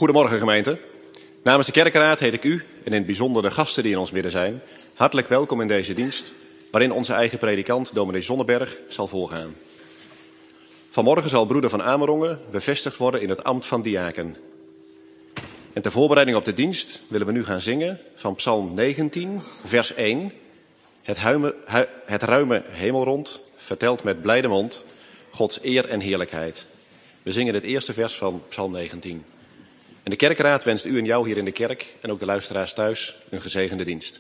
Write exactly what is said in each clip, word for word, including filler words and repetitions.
Goedemorgen gemeente. Namens de kerkenraad heet ik u en in het bijzonder de gasten die in ons midden zijn hartelijk welkom in deze dienst waarin onze eigen predikant dominee Zonneberg zal voorgaan. Vanmorgen zal broeder van Amerongen bevestigd worden in het ambt van diaken. En ter voorbereiding op de dienst willen we nu gaan zingen van Psalm negentien, vers één. Het, huime, hu, het ruime hemelrond vertelt met blijde mond Gods eer en heerlijkheid. We zingen het eerste vers van Psalm negentien. En de kerkenraad wenst u en jou hier in de kerk en ook de luisteraars thuis een gezegende dienst.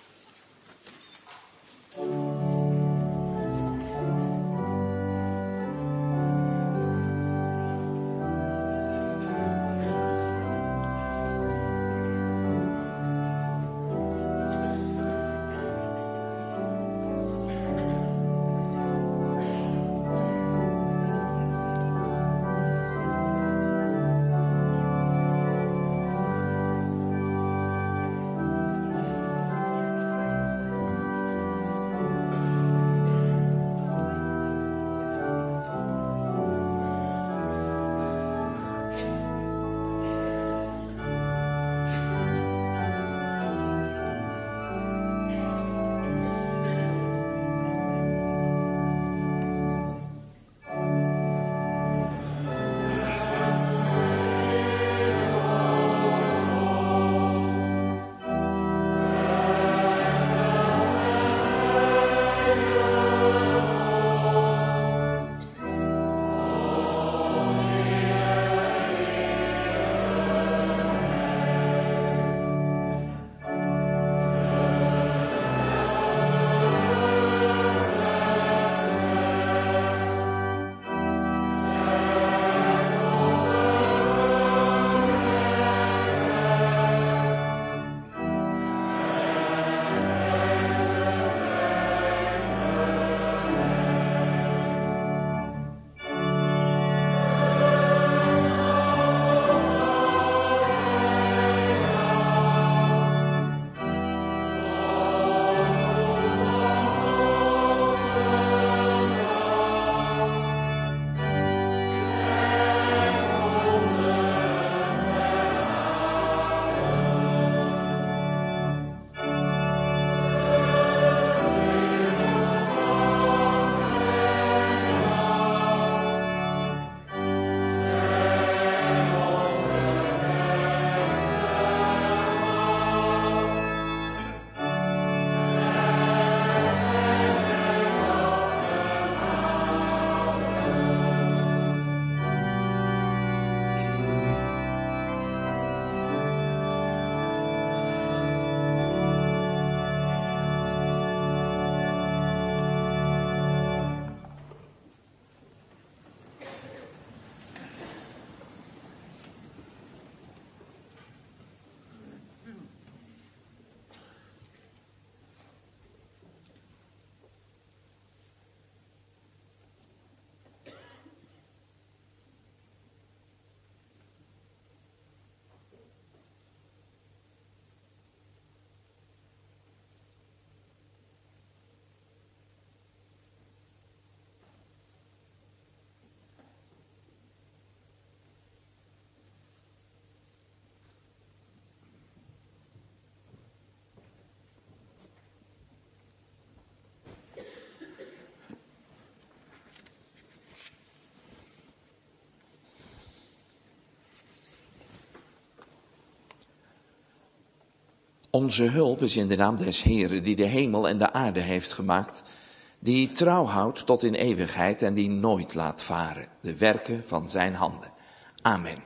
Onze hulp is in de naam des Heeren, die de hemel en de aarde heeft gemaakt, die trouw houdt tot in eeuwigheid en die nooit laat varen de werken van zijn handen. Amen.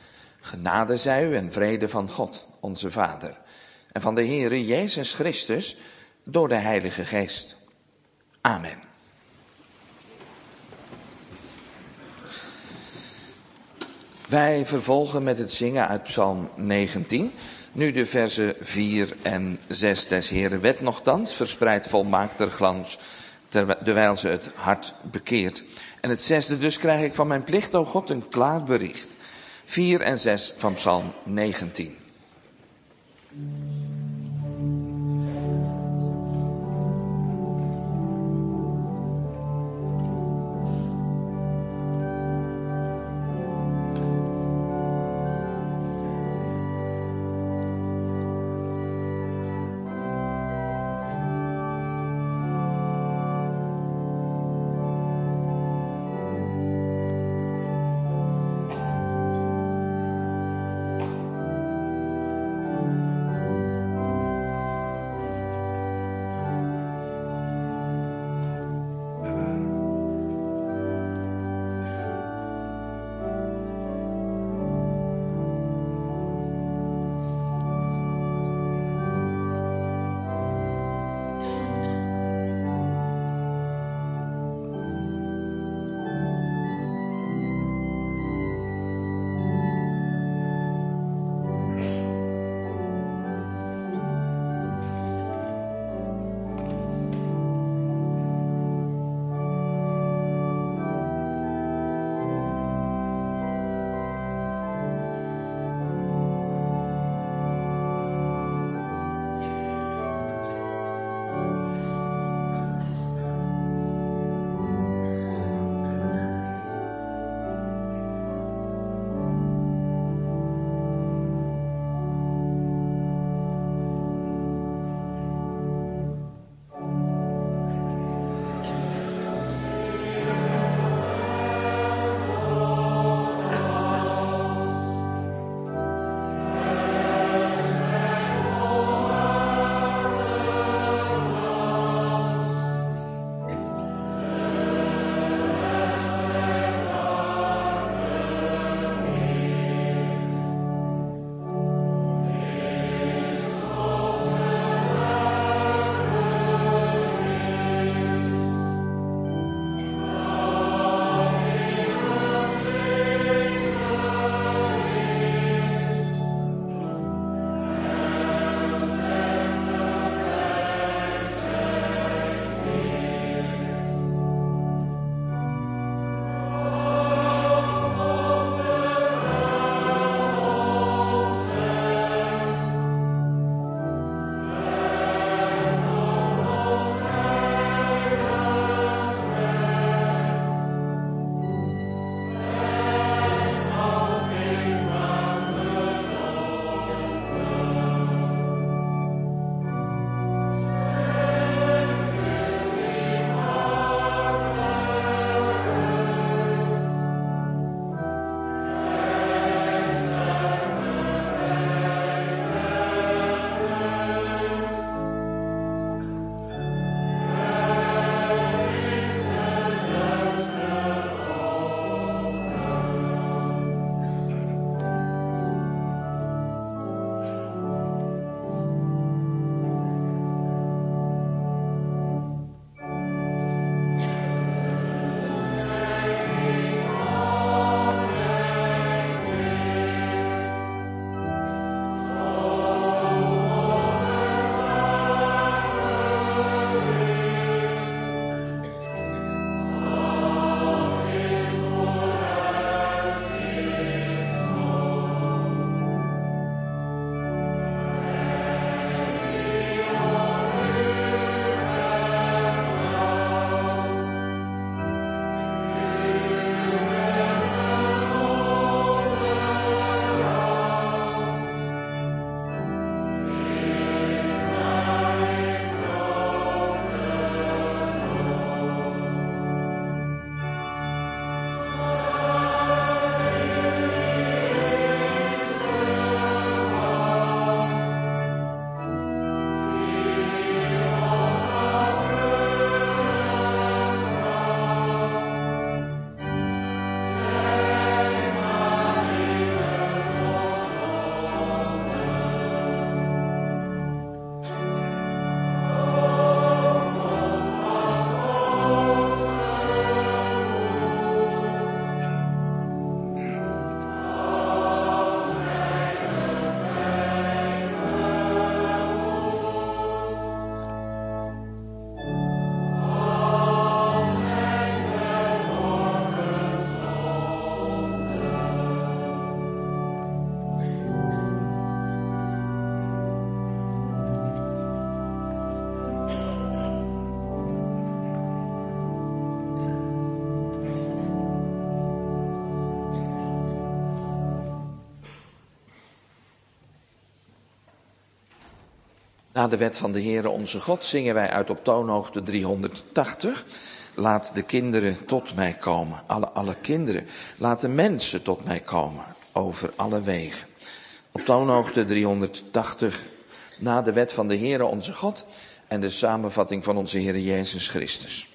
Genade zij u en vrede van God, onze Vader, en van de Heere Jezus Christus door de Heilige Geest. Amen. Wij vervolgen met het zingen uit Psalm negentien. Nu de verzen vier en zes des Heeren wet nochtans verspreidt volmaakter glans, terwijl ze het hart bekeert. En het zesde dus krijg ik van mijn plicht, o God, een klaar bericht. vier en zes van Psalm negentien. Na de wet van de Heere onze God zingen wij uit op toonhoogte driehonderdtachtig. Laat de kinderen tot mij komen, alle, alle kinderen. Laat de mensen tot mij komen, over alle wegen. Op toonhoogte driehonderdtachtig, na de wet van de Heere onze God en de samenvatting van onze Heere Jezus Christus.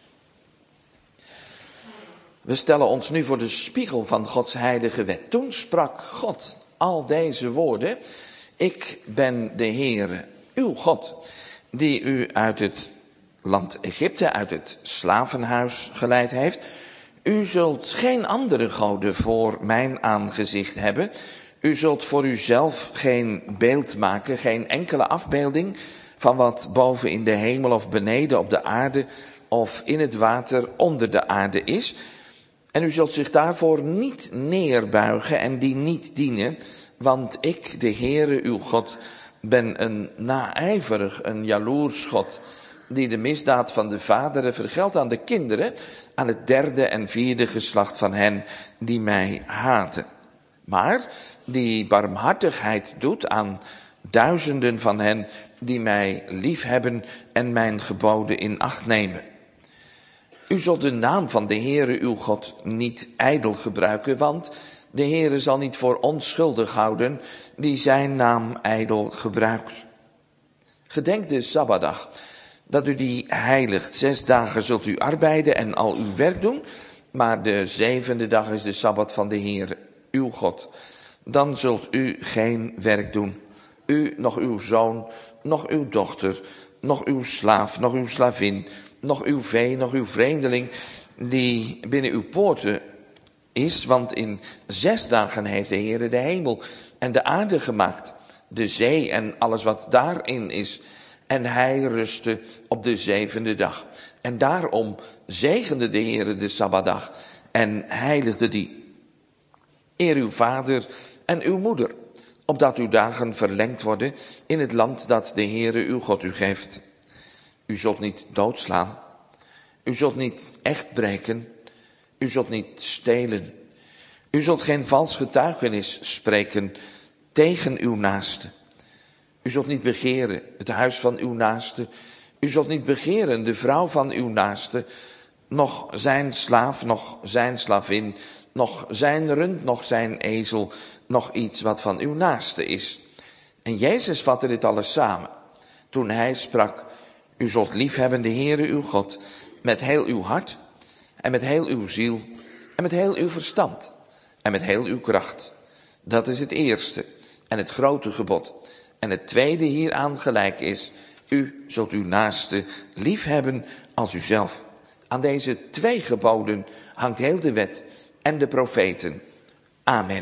We stellen ons nu voor de spiegel van Gods heilige wet. Toen sprak God al deze woorden: ik ben de Heere, uw God, die u uit het land Egypte, uit het slavenhuis geleid heeft. U zult geen andere goden voor mijn aangezicht hebben. U zult voor uzelf geen beeld maken, geen enkele afbeelding van wat boven in de hemel of beneden op de aarde of in het water onder de aarde is. En u zult zich daarvoor niet neerbuigen en die niet dienen, want ik, de Heere uw God, ben een naijverig, een jaloers God, die de misdaad van de vaderen vergeldt aan de kinderen, aan het derde en vierde geslacht van hen die mij haten. Maar die barmhartigheid doet aan duizenden van hen die mij liefhebben en mijn geboden in acht nemen. U zult de naam van de Heere uw God niet ijdel gebruiken, want de Heere zal niet voor onschuldig houden die zijn naam ijdel gebruikt. Gedenk de Sabbatdag, dat u die heiligt. Zes dagen zult u arbeiden en al uw werk doen, maar de zevende dag is de Sabbat van de Heere, uw God. Dan zult u geen werk doen. U, nog uw zoon, nog uw dochter, nog uw slaaf, nog uw slavin, nog uw vee, nog uw vreemdeling, die binnen uw poorten is, want in zes dagen heeft de Heere de hemel en de aarde gemaakt, de zee en alles wat daarin is. En hij rustte op de zevende dag. En daarom zegende de Heere de Sabbatdag en heiligde die. Eer uw vader en uw moeder, opdat uw dagen verlengd worden in het land dat de Heere uw God u geeft. U zult niet doodslaan, u zult niet echt breken, u zult niet stelen. U zult geen vals getuigenis spreken tegen uw naaste. U zult niet begeren het huis van uw naaste. U zult niet begeren de vrouw van uw naaste, nog zijn slaaf, nog zijn slavin, nog zijn rund, nog zijn ezel, nog iets wat van uw naaste is. En Jezus vatte dit alles samen toen hij sprak: u zult liefhebben de Heere uw God met heel uw hart en met heel uw ziel en met heel uw verstand en met heel uw kracht. Dat is het eerste en het grote gebod. En het tweede hieraan gelijk is: u zult uw naaste liefhebben als uzelf. Aan deze twee geboden hangt heel de wet en de profeten. Amen.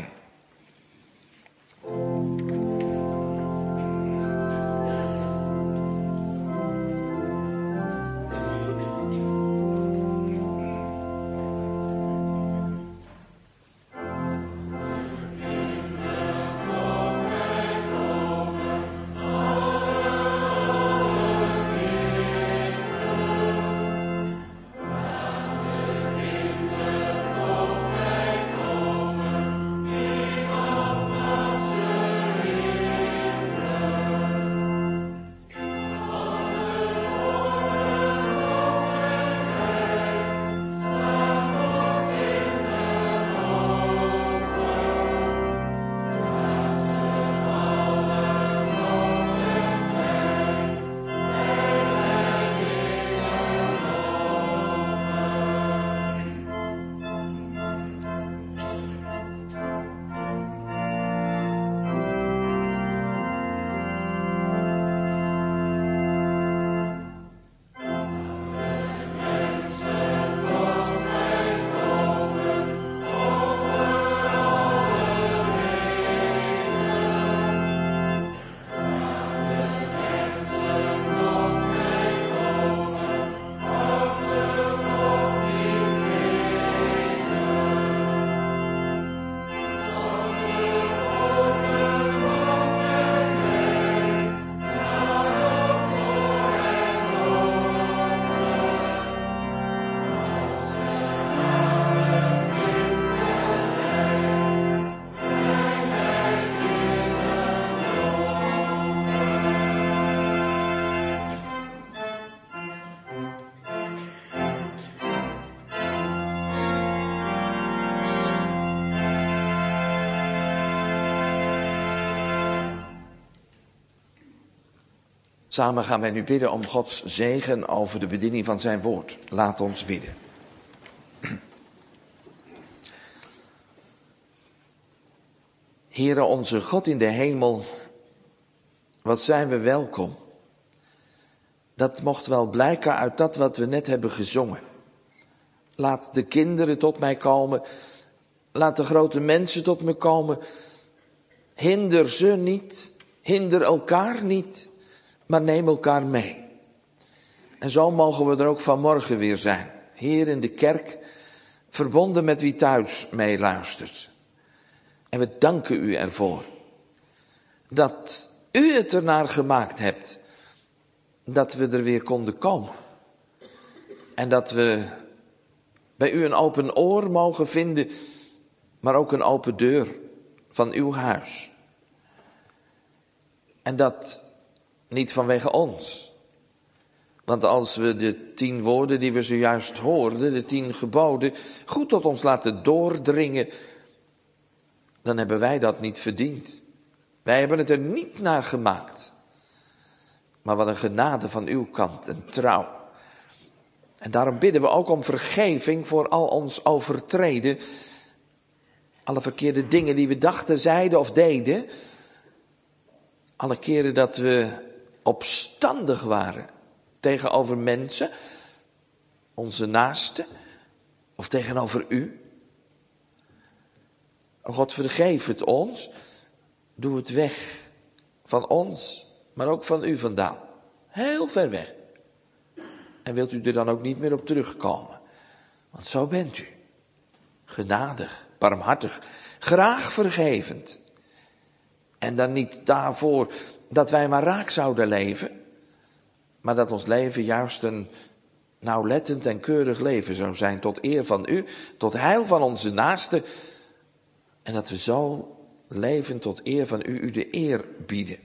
Samen gaan wij nu bidden om Gods zegen over de bediening van zijn woord. Laat ons bidden. Heere onze God in de hemel, wat zijn we welkom. Dat mocht wel blijken uit dat wat we net hebben gezongen. Laat de kinderen tot mij komen. Laat de grote mensen tot me komen. Hinder ze niet. Hinder elkaar niet. Maar neem elkaar mee. En zo mogen we er ook vanmorgen weer zijn. Hier in de kerk. Verbonden met wie thuis meeluistert. En we danken u ervoor. Dat u het ernaar gemaakt hebt. Dat we er weer konden komen. En dat we bij u een open oor mogen vinden, maar ook een open deur van uw huis. En dat niet vanwege ons. Want als we de tien woorden die we zojuist hoorden, de tien geboden, goed tot ons laten doordringen, dan hebben wij dat niet verdiend. Wij hebben het er niet naar gemaakt. Maar wat een genade van uw kant en trouw. En daarom bidden we ook om vergeving voor al ons overtreden. Alle verkeerde dingen die we dachten, zeiden of deden. Alle keren dat we opstandig waren tegenover mensen, onze naasten, of tegenover u. O God, vergeef het ons. Doe het weg van ons, maar ook van u vandaan. Heel ver weg. En wilt u er dan ook niet meer op terugkomen? Want zo bent u. Genadig, barmhartig, graag vergevend. En dan niet daarvoor dat wij maar raak zouden leven, maar dat ons leven juist een nauwlettend en keurig leven zou zijn, tot eer van u, tot heil van onze naasten. En dat we zo leven tot eer van u, u de eer bieden.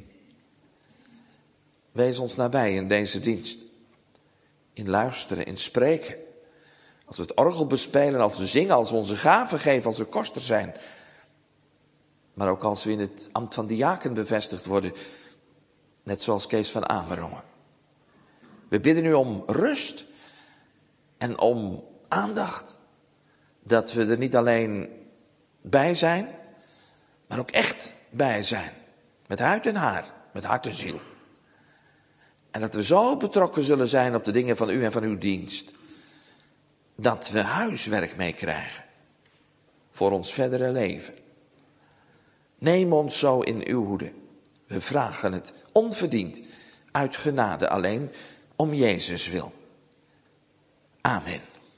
Wees ons nabij in deze dienst. In luisteren, in spreken. Als we het orgel bespelen, als we zingen, als we onze gaven geven, als we koster zijn. Maar ook als we in het ambt van diaken bevestigd worden. Net zoals Kees van Amerongen. We bidden u om rust en om aandacht. Dat we er niet alleen bij zijn, maar ook echt bij zijn. Met huid en haar, met hart en ziel. En dat we zo betrokken zullen zijn op de dingen van u en van uw dienst. Dat we huiswerk meekrijgen. Voor ons verdere leven. Neem ons zo in uw hoede. We vragen het onverdiend. Uit genade alleen. Om Jezus wil. Amen.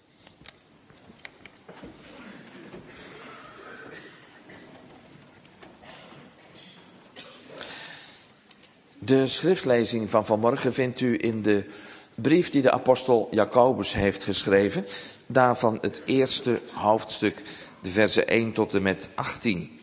De schriftlezing van vanmorgen vindt u in de brief die de apostel Jacobus heeft geschreven. Daarvan het eerste hoofdstuk, de versen één tot en met achttien.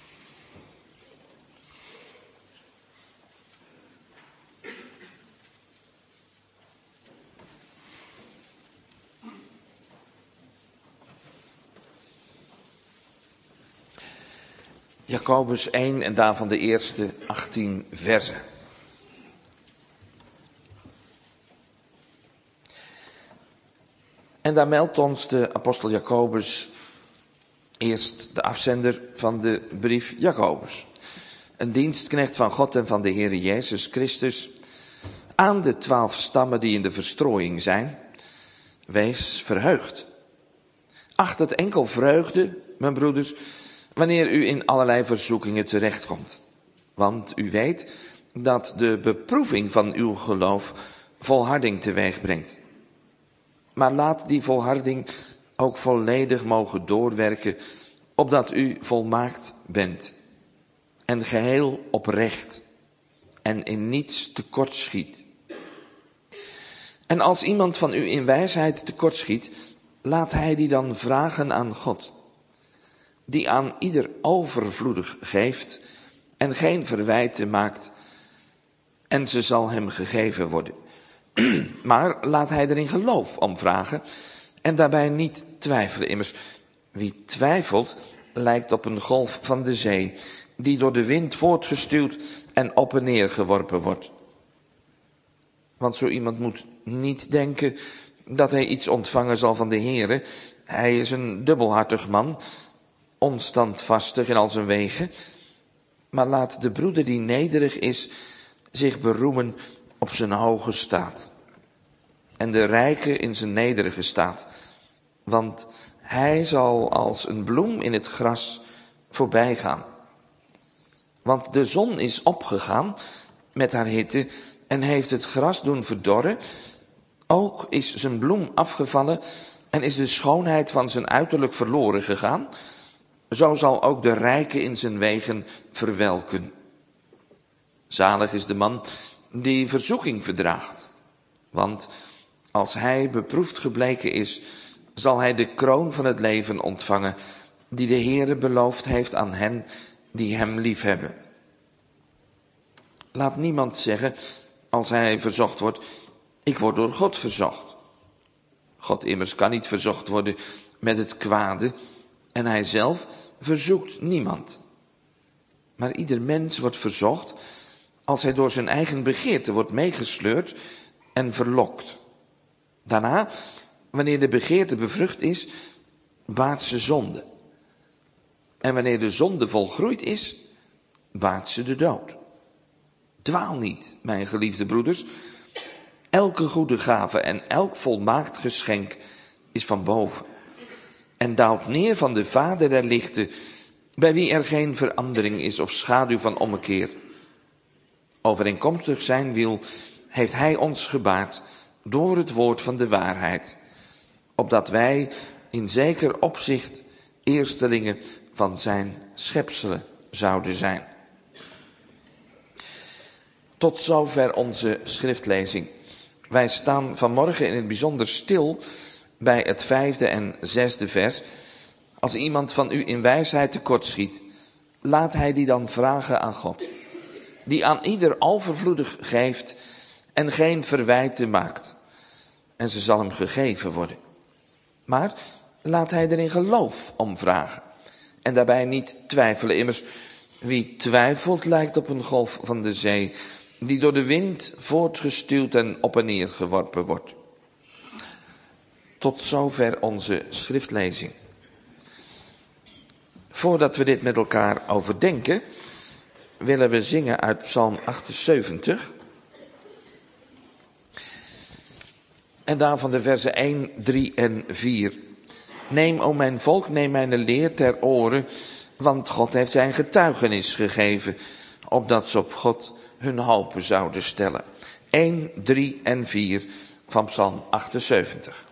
Jacobus één en daarvan de eerste achttien versen. En daar meldt ons de apostel Jacobus, eerst de afzender van de brief Jacobus. Een dienstknecht van God en van de Heere Jezus Christus, aan de twaalf stammen die in de verstrooiing zijn, wees verheugd. Acht het enkel vreugde, mijn broeders, wanneer u in allerlei verzoekingen terechtkomt. Want u weet dat de beproeving van uw geloof volharding teweeg brengt. Maar laat die volharding ook volledig mogen doorwerken, opdat u volmaakt bent en geheel oprecht en in niets tekortschiet. En als iemand van u in wijsheid tekortschiet, laat hij die dan vragen aan God, die aan ieder overvloedig geeft en geen verwijten maakt, en ze zal hem gegeven worden. Maar laat hij er in geloof om vragen en daarbij niet twijfelen. Immers, wie twijfelt lijkt op een golf van de zee, die door de wind voortgestuwd en op en neer geworpen wordt. Want zo iemand moet niet denken dat hij iets ontvangen zal van de Heere. Hij is een dubbelhartig man, onstandvastig in al zijn wegen. Maar laat de broeder die nederig is zich beroemen op zijn hoge staat. En de rijke in zijn nederige staat. Want hij zal als een bloem in het gras voorbij gaan. Want de zon is opgegaan met haar hitte en heeft het gras doen verdorren. Ook is zijn bloem afgevallen en is de schoonheid van zijn uiterlijk verloren gegaan. Zo zal ook de rijke in zijn wegen verwelken. Zalig is de man die verzoeking verdraagt. Want als hij beproefd gebleken is, zal hij de kroon van het leven ontvangen, die de Heere beloofd heeft aan hen die hem liefhebben. Laat niemand zeggen, als hij verzocht wordt, ik word door God verzocht. God immers kan niet verzocht worden met het kwade, en hij zelf verzoekt niemand. Maar ieder mens wordt verzocht als hij door zijn eigen begeerte wordt meegesleurd en verlokt. Daarna, wanneer de begeerte bevrucht is, baart ze zonde. En wanneer de zonde volgroeid is, baart ze de dood. Dwaal niet, mijn geliefde broeders. Elke goede gave en elk volmaakt geschenk is van boven. En daalt neer van de Vader der lichten, bij wie er geen verandering is of schaduw van ommekeer. Overeenkomstig zijn wil heeft hij ons gebaard door het woord van de waarheid, opdat wij in zeker opzicht eerstelingen van zijn schepselen zouden zijn. Tot zover onze schriftlezing. Wij staan vanmorgen in het bijzonder stil bij het vijfde en zesde vers. Als iemand van u in wijsheid tekortschiet, laat hij die dan vragen aan God, die aan ieder overvloedig geeft en geen verwijten maakt. En ze zal hem gegeven worden. Maar laat hij er in geloof om vragen. En daarbij niet twijfelen. Immers, wie twijfelt lijkt op een golf van de zee, die door de wind voortgestuwd en op en neer geworpen wordt. Tot zover onze schriftlezing. Voordat we dit met elkaar overdenken, willen we zingen uit Psalm achtenzeventig. En daarvan de versen één, drie en vier. Neem, o mijn volk, neem mijn leer ter oren, want God heeft zijn getuigenis gegeven, opdat ze op God hun hopen zouden stellen. één, drie en vier van Psalm achtenzeventig.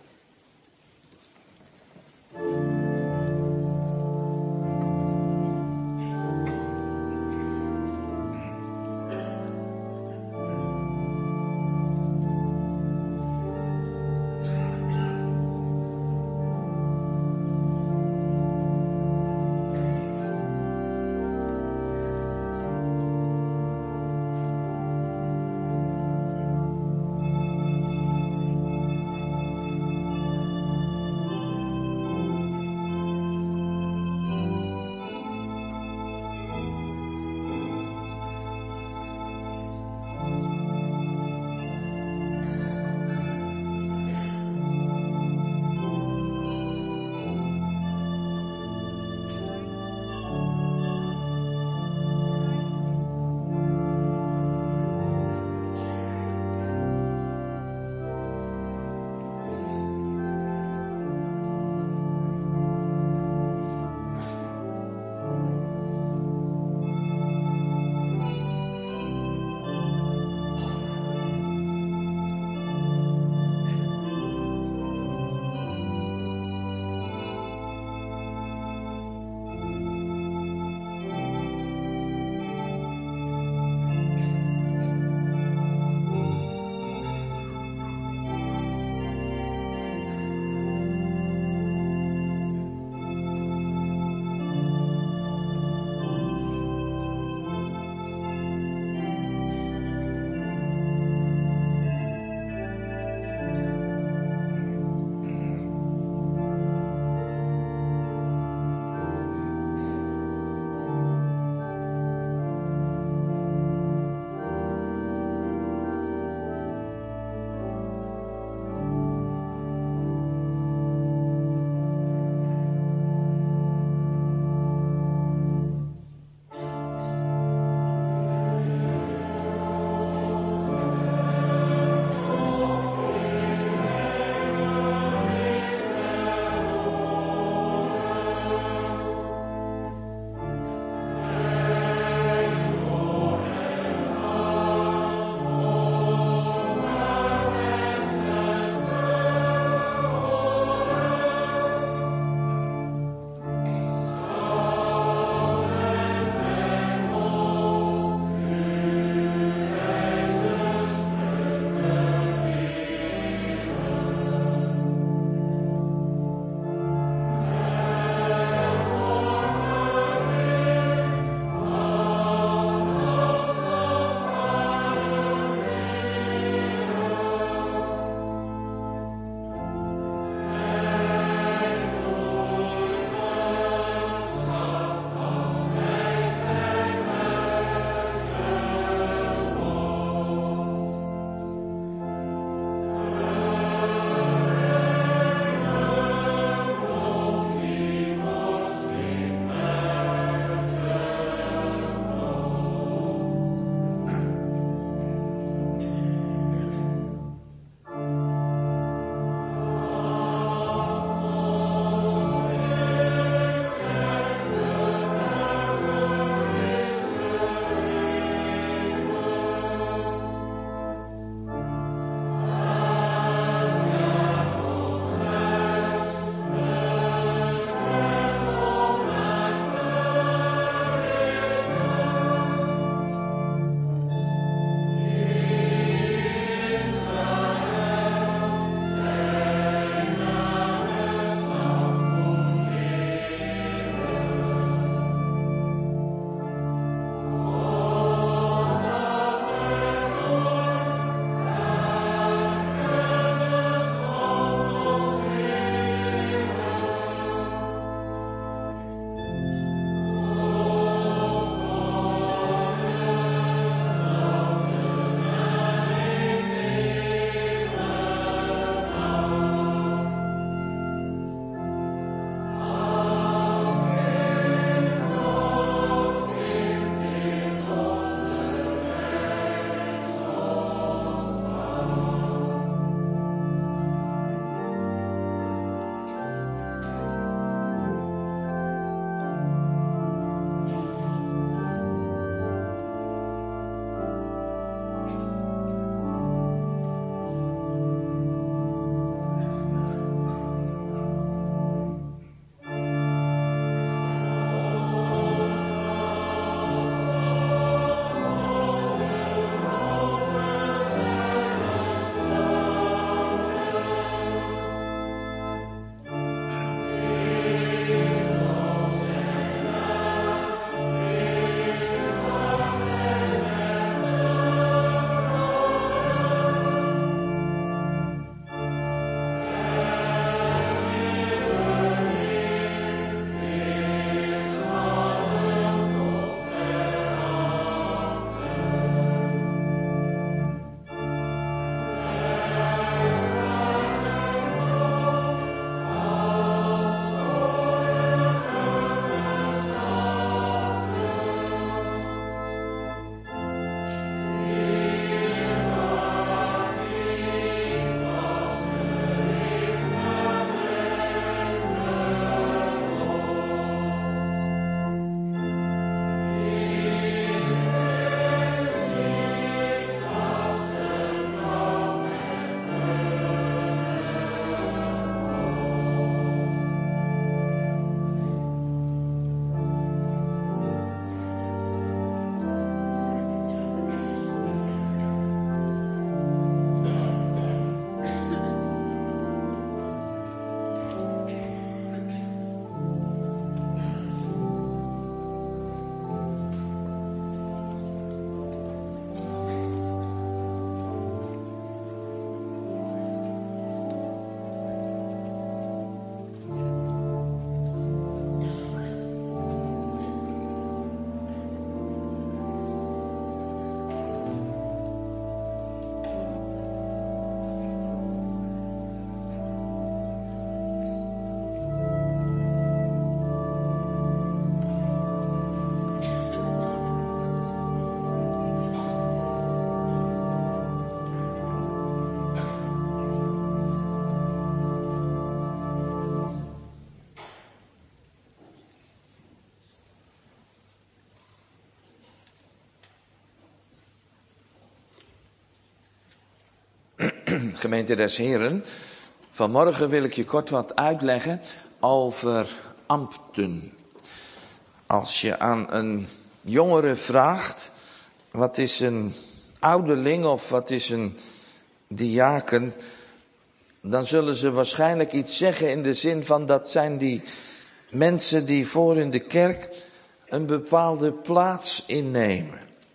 Gemeente des Heren, vanmorgen wil ik je kort wat uitleggen over ambten. Als je aan een jongere vraagt, wat is een ouderling of wat is een diaken, dan zullen ze waarschijnlijk iets zeggen in de zin van dat zijn die mensen die voor in de kerk een bepaalde plaats innemen.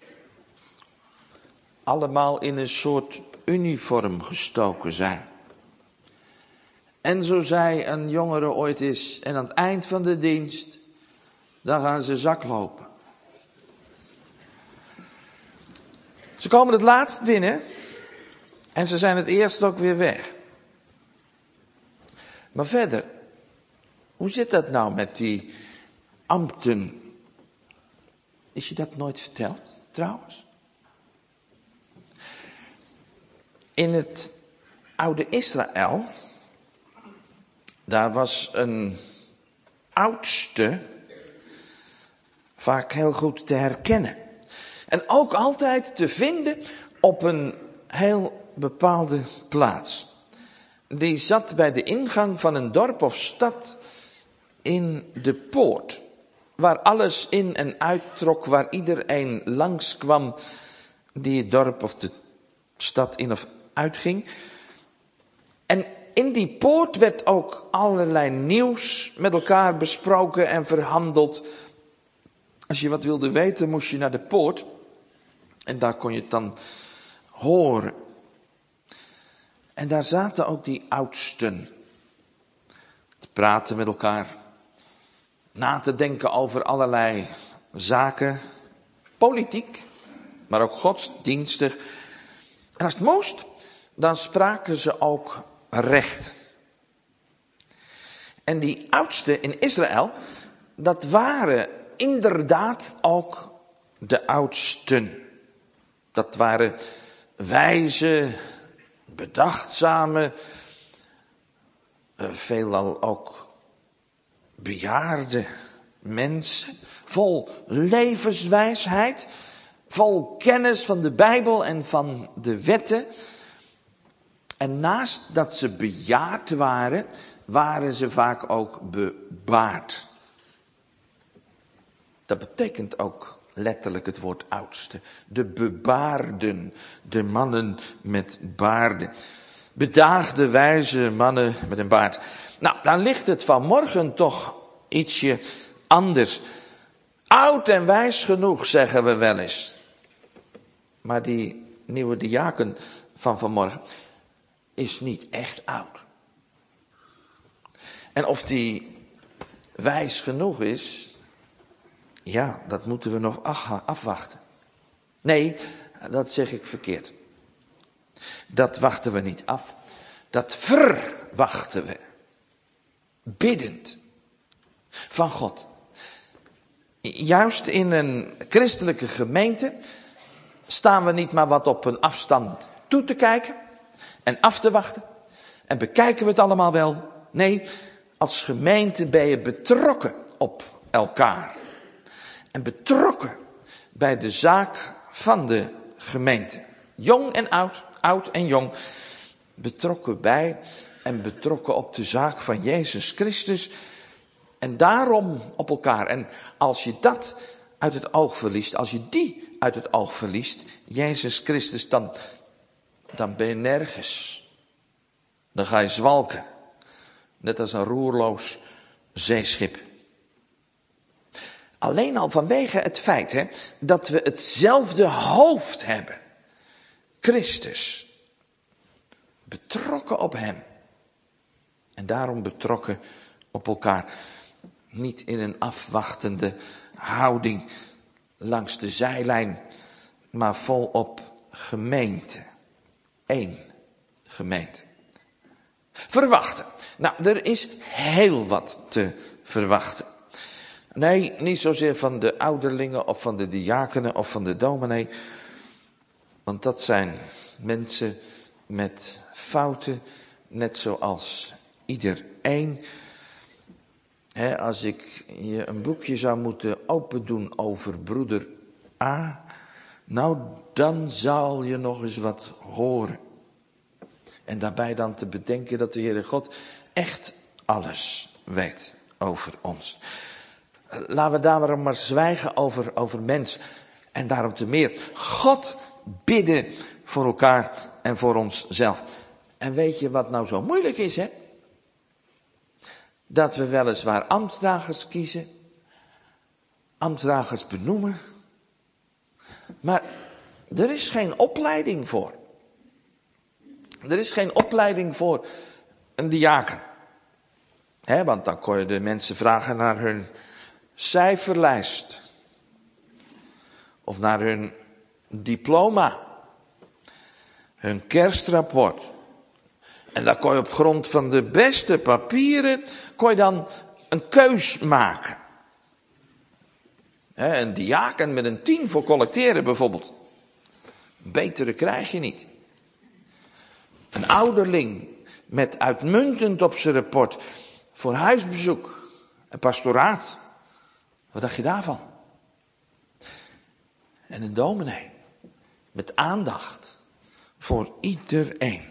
Allemaal in een soort uniform gestoken zijn. En zo zei een jongere ooit eens, en aan het eind van de dienst, dan gaan ze zaklopen. Ze komen het laatst binnen en ze zijn het eerst ook weer weg. Maar verder, hoe zit dat nou met die ambten? Is je dat nooit verteld, trouwens? In het oude Israël, daar was een oudste vaak heel goed te herkennen. En ook altijd te vinden op een heel bepaalde plaats. Die zat bij de ingang van een dorp of stad in de poort. Waar alles in en uittrok, waar iedereen langskwam die het dorp of de stad in of uitging. En in die poort werd ook allerlei nieuws met elkaar besproken en verhandeld. Als je wat wilde weten, moest je naar de poort. En daar kon je het dan horen. En daar zaten ook die oudsten. Te praten met elkaar. Na te denken over allerlei zaken. Politiek, maar ook godsdienstig. En als het moest, dan spraken ze ook recht. En die oudsten in Israël, dat waren inderdaad ook de oudsten. Dat waren wijze, bedachtzame, veelal ook bejaarde mensen, vol levenswijsheid, vol kennis van de Bijbel en van de wetten. En naast dat ze bejaard waren, waren ze vaak ook bebaard. Dat betekent ook letterlijk het woord oudste. De bebaarden, de mannen met baarden. Bedaagde, wijze mannen met een baard. Nou, dan ligt het vanmorgen toch ietsje anders. Oud en wijs genoeg, zeggen we wel eens. Maar die nieuwe diaken van vanmorgen is niet echt oud. En of die wijs genoeg is, ja, dat moeten we nog afwachten. Nee, dat zeg ik verkeerd. Dat wachten we niet af. Dat verwachten we. Biddend. Van God. Juist in een christelijke gemeente staan we niet maar wat op een afstand toe te kijken en af te wachten. En bekijken we het allemaal wel. Nee, als gemeente ben je betrokken op elkaar. En betrokken bij de zaak van de gemeente. Jong en oud, oud en jong. Betrokken bij en betrokken op de zaak van Jezus Christus. En daarom op elkaar. En als je dat uit het oog verliest, als je die uit het oog verliest, Jezus Christus, dan, dan ben je nergens. Dan ga je zwalken. Net als een roerloos zeeschip. Alleen al vanwege het feit hè, dat we hetzelfde hoofd hebben. Christus. Betrokken op hem. En daarom betrokken op elkaar. Niet in een afwachtende houding langs de zijlijn, maar volop gemeente. Eén gemeente. Verwachten. Nou, er is heel wat te verwachten. Nee, niet zozeer van de ouderlingen of van de diakenen of van de dominee. Want dat zijn mensen met fouten, net zoals iedereen. He, als ik je een boekje zou moeten opendoen over broeder A, nou dan zal je nog eens wat horen. En daarbij dan te bedenken dat de Heere God echt alles weet over ons. Laten we daarom maar zwijgen over, over mens. En daarom te meer God bidden voor elkaar en voor onszelf. En weet je wat nou zo moeilijk is, hè? Dat we weliswaar ambtsdragers kiezen. Ambtsdragers benoemen. Maar er is geen opleiding voor. Er is geen opleiding voor een diaken. He, want dan kon je de mensen vragen naar hun cijferlijst. Of naar hun diploma. Hun kerstrapport. En daar kon je op grond van de beste papieren, kon je dan een keus maken. He, een diaken met een tien voor collecteren bijvoorbeeld. Betere krijg je niet. Een ouderling met uitmuntend op zijn rapport voor huisbezoek en pastoraat. Wat dacht je daarvan? En een dominee met aandacht voor iedereen.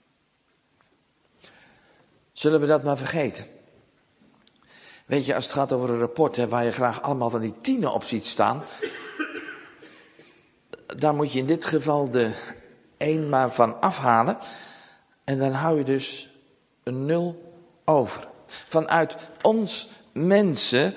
Zullen we dat maar vergeten? Weet je, als het gaat over een rapport hè, waar je graag allemaal van die tienen op ziet staan, daar moet je in dit geval de één maar van afhalen. En dan hou je dus een nul over. Vanuit ons mensen,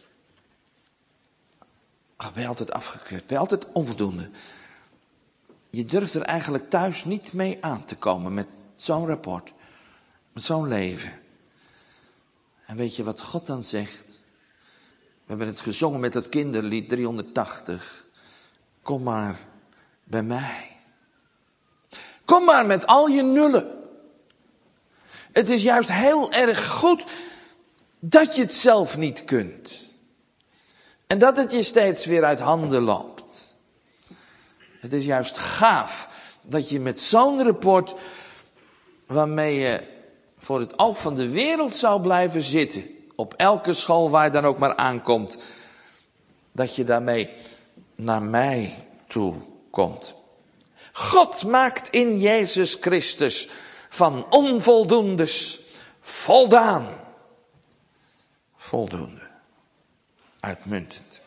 ach, ben je altijd afgekeurd, ben je altijd onvoldoende. Je durft er eigenlijk thuis niet mee aan te komen met zo'n rapport. Met zo'n leven. En weet je wat God dan zegt? We hebben het gezongen met het kinderlied driehonderdtachtig. Kom maar bij mij. Kom maar met al je nullen. Het is juist heel erg goed dat je het zelf niet kunt. En dat het je steeds weer uit handen loopt. Het is juist gaaf dat je met zo'n rapport, waarmee je voor het oog van de wereld zou blijven zitten, op elke school waar je dan ook maar aankomt, dat je daarmee naar mij toe komt. God maakt in Jezus Christus van onvoldoendes voldaan. Voldoende. Uitmuntend.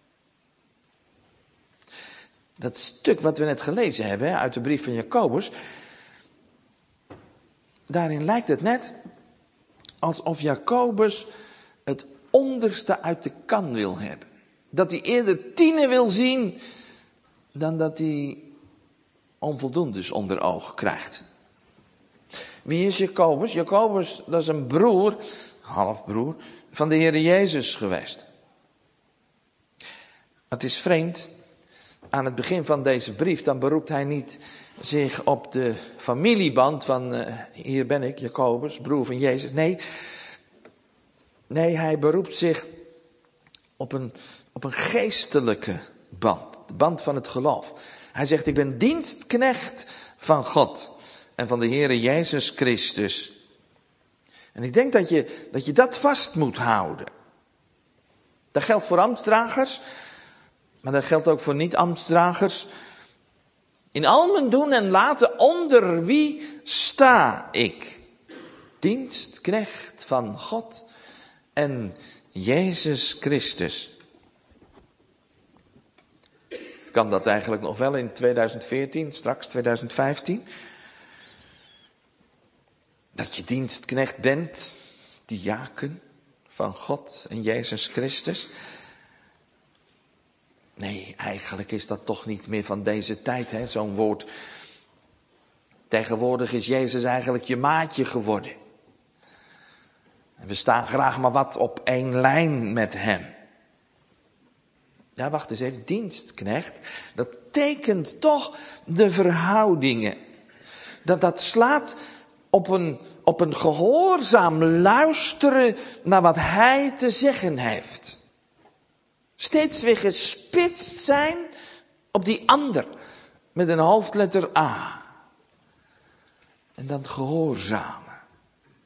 Dat stuk wat we net gelezen hebben uit de brief van Jacobus, daarin lijkt het net alsof Jacobus het onderste uit de kan wil hebben. Dat hij eerder tienen wil zien dan dat hij onvoldoendes onder oog krijgt. Wie is Jacobus? Jacobus, dat is een broer, halfbroer, van de Heere Jezus geweest. Het is vreemd, aan het begin van deze brief, dan beroept hij niet zich op de familieband van, uh, hier ben ik, Jacobus, broer van Jezus. Nee, nee, hij beroept zich op een, op een geestelijke band, de band van het geloof. Hij zegt, ik ben dienstknecht van God en van de Heere Jezus Christus. En ik denk dat je dat, je dat vast moet houden. Dat geldt voor ambtsdragers, maar dat geldt ook voor niet-ambtsdragers. In al mijn doen en laten, onder wie sta ik? Dienstknecht van God en Jezus Christus. Kan dat eigenlijk nog wel in tweeduizend veertien, straks tweeduizend vijftien? Dat je dienstknecht bent, diaken van God en Jezus Christus? Nee, eigenlijk is dat toch niet meer van deze tijd, hè, zo'n woord. Tegenwoordig is Jezus eigenlijk je maatje geworden. En we staan graag maar wat op één lijn met hem. Ja, wacht eens even, dienstknecht, dat tekent toch de verhoudingen. Dat dat slaat op een, op een gehoorzaam luisteren naar wat hij te zeggen heeft. Steeds weer gespitst zijn op die ander met een hoofdletter A. En dan gehoorzamen.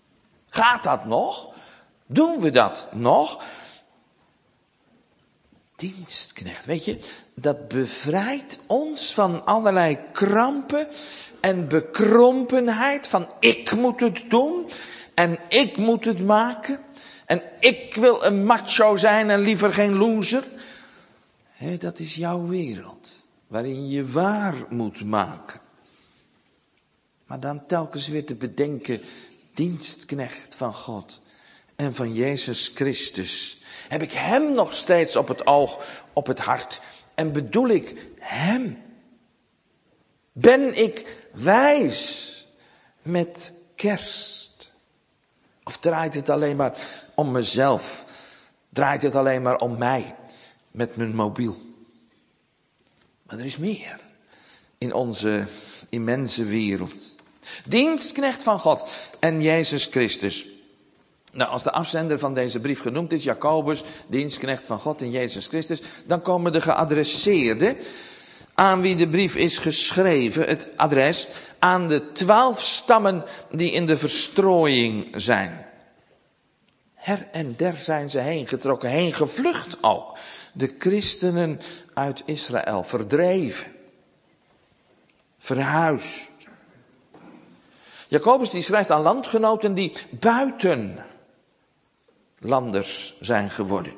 Gaat dat nog? Doen we dat nog? Dienstknecht, weet je, dat bevrijdt ons van allerlei krampen en bekrompenheid. Van ik moet het doen en ik moet het maken. En ik wil een macho zijn en liever geen loser. He, dat is jouw wereld, waarin je waar moet maken. Maar dan telkens weer te bedenken, dienstknecht van God en van Jezus Christus. Heb ik hem nog steeds op het oog, op het hart? En bedoel ik hem? Ben ik wijs met kerst? Of draait het alleen maar om mezelf? Draait het alleen maar om mij met mijn mobiel? Maar er is meer in onze immense wereld. Dienstknecht van God en Jezus Christus. Nou, als de afzender van deze brief genoemd is, Jacobus, dienstknecht van God en Jezus Christus, dan komen de geadresseerden aan wie de brief is geschreven, het adres, aan de twaalf stammen die in de verstrooiing zijn. Her en der zijn ze heen getrokken, heen gevlucht ook. De christenen uit Israël, verdreven, verhuisd. Jacobus die schrijft aan landgenoten die buiten landers zijn geworden.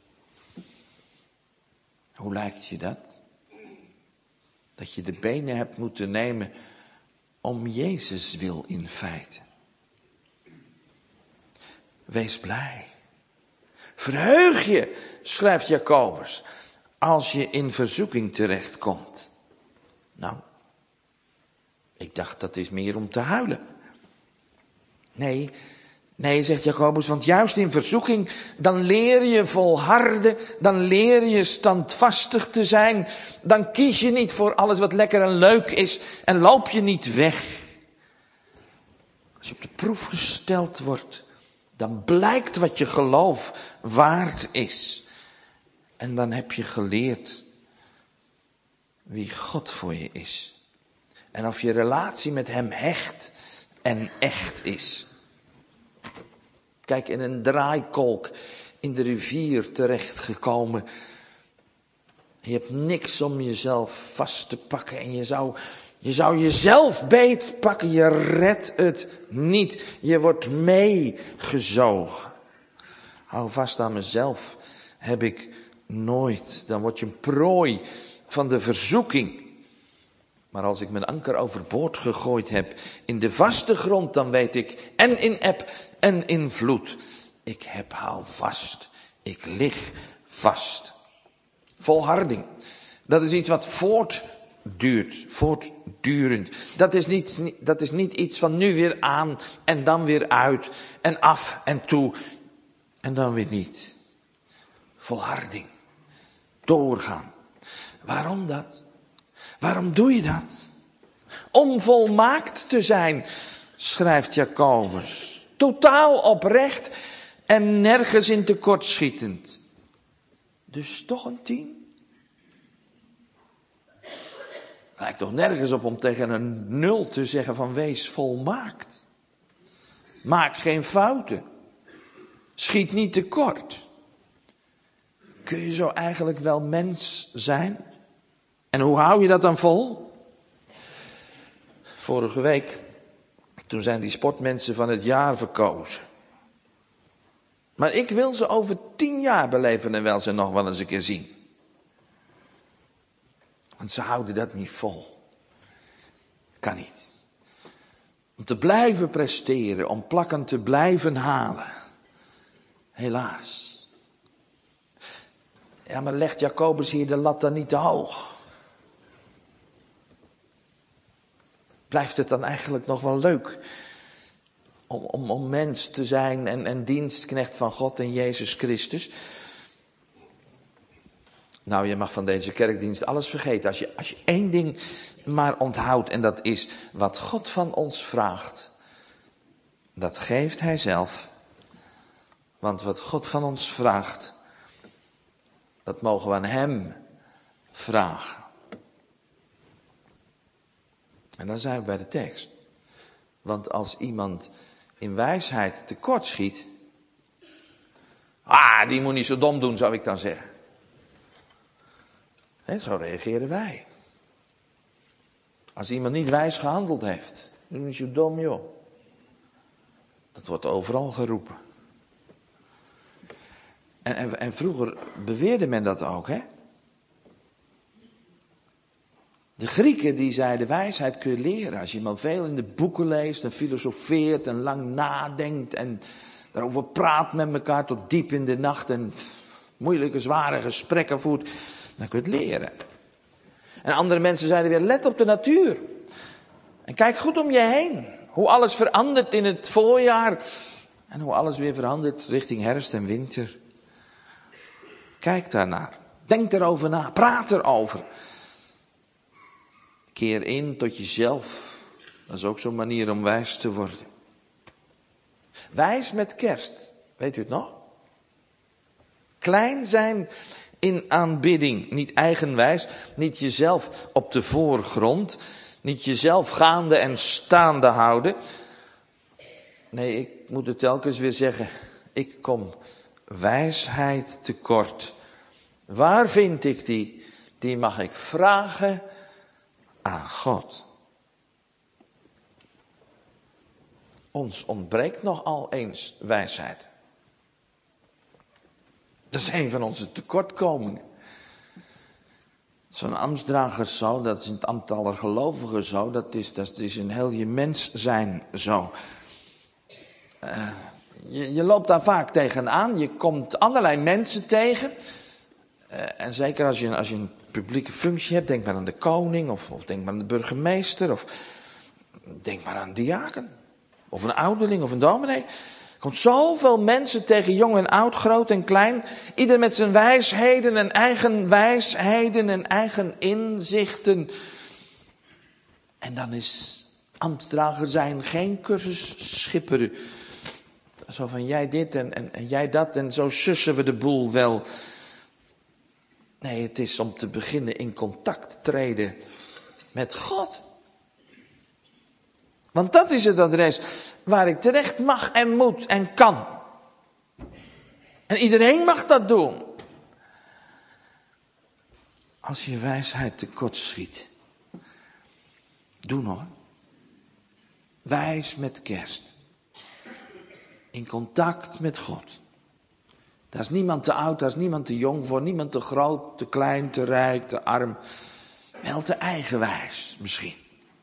Hoe lijkt je dat? Dat je de benen hebt moeten nemen om Jezus wil in feite. Wees blij. Verheug je, schrijft Jacobus, als je in verzoeking terechtkomt. Nou, ik dacht dat is meer om te huilen. Nee, nee, zegt Jacobus, want juist in verzoeking, dan leer je volharden, dan leer je standvastig te zijn, dan kies je niet voor alles wat lekker en leuk is en loop je niet weg. Als je op de proef gesteld wordt, dan blijkt wat je geloof waard is. En dan heb je geleerd wie God voor je is. En of je relatie met hem hecht en echt is. Kijk, in een draaikolk in de rivier terechtgekomen. Je hebt niks om jezelf vast te pakken. En je zou, je zou jezelf beet pakken. Je redt het niet. Je wordt meegezogen. Hou vast aan mezelf. Heb ik nooit. Dan word je een prooi van de verzoeking. Maar als ik mijn anker overboord gegooid heb in de vaste grond, dan weet ik, en in eb en in vloed, ik heb hou vast, ik lig vast. Volharding, dat is iets wat voortduurt, voortdurend. Dat is niet, dat is niet iets van nu weer aan en dan weer uit en af en toe en dan weer niet. Volharding, doorgaan. Waarom dat? Waarom doe je dat? Om volmaakt te zijn, schrijft Jacobus. Totaal oprecht en nergens in tekortschietend. Dus toch een tien? Lijkt toch nergens op om tegen een nul te zeggen van wees volmaakt. Maak geen fouten. Schiet niet tekort. Kun je zo eigenlijk wel mens zijn? En hoe hou je dat dan vol? Vorige week, toen zijn die sportmensen van het jaar verkozen. Maar ik wil ze over tien jaar beleven en wel ze nog wel eens een keer zien. Want ze houden dat niet vol. Kan niet. Om te blijven presteren, om plakken te blijven halen. Helaas. Ja, maar legt Jacobus hier de lat dan niet te hoog? Blijft het dan eigenlijk nog wel leuk om, om, om mens te zijn en, en dienstknecht van God en Jezus Christus? Nou, je mag van deze kerkdienst alles vergeten. Als je, als je één ding maar onthoudt, en dat is wat God van ons vraagt. Dat geeft Hij zelf. Want wat God van ons vraagt, dat mogen we aan Hem vragen. En dan zijn we bij de tekst. Want als iemand in wijsheid tekortschiet, ah, die moet niet zo dom doen, zou ik dan zeggen. He, zo reageren wij. Als iemand niet wijs gehandeld heeft. Dan is je dom, joh. Dat wordt overal geroepen. En, en, en vroeger beweerde men dat ook, hè? De Grieken die zeiden, wijsheid kun je leren. Als je maar veel in de boeken leest en filosofeert en lang nadenkt en daarover praat met elkaar tot diep in de nacht en moeilijke, zware gesprekken voert, dan kun je het leren. En andere mensen zeiden weer, let op de natuur. En kijk goed om je heen. Hoe alles verandert in het voorjaar en hoe alles weer verandert richting herfst en winter. Kijk daarnaar. Denk erover na. Praat erover. Keer in tot jezelf. Dat is ook zo'n manier om wijs te worden. Wijs met kerst. Weet u het nog? Klein zijn in aanbidding. Niet eigenwijs. Niet jezelf op de voorgrond. Niet jezelf gaande en staande houden. Nee, ik moet het telkens weer zeggen. Ik kom wijsheid tekort. Waar vind ik die? Die mag ik vragen aan God. Ons ontbreekt nogal eens wijsheid. Dat is een van onze tekortkomingen. Zo'n ambtsdrager zo, dat is in het ambt aller gelovigen zo, dat is, dat is in heel je mens zijn zo. Uh, je, je loopt daar vaak tegenaan, je komt allerlei mensen tegen. Uh, en zeker als je, als je een publieke functie hebt, denk maar aan de koning, of, of denk maar aan de burgemeester, of denk maar aan een diaken, of een ouderling, of een dominee. Er komt zoveel mensen tegen, jong en oud, groot en klein. Ieder met zijn wijsheden en eigen wijsheden en eigen inzichten. En dan is ambtsdrager zijn geen cursus schipperen. Zo van jij dit en, en, en jij dat en zo sussen we de boel wel. Nee, het is om te beginnen in contact treden met God. Want dat is het adres waar ik terecht mag en moet en kan. En iedereen mag dat doen. Als je wijsheid tekort schiet. Doe nog. Wijs met kerst. In contact met God. Daar is niemand te oud, daar is niemand te jong voor. Niemand te groot, te klein, te rijk, te arm. Wel te eigenwijs misschien.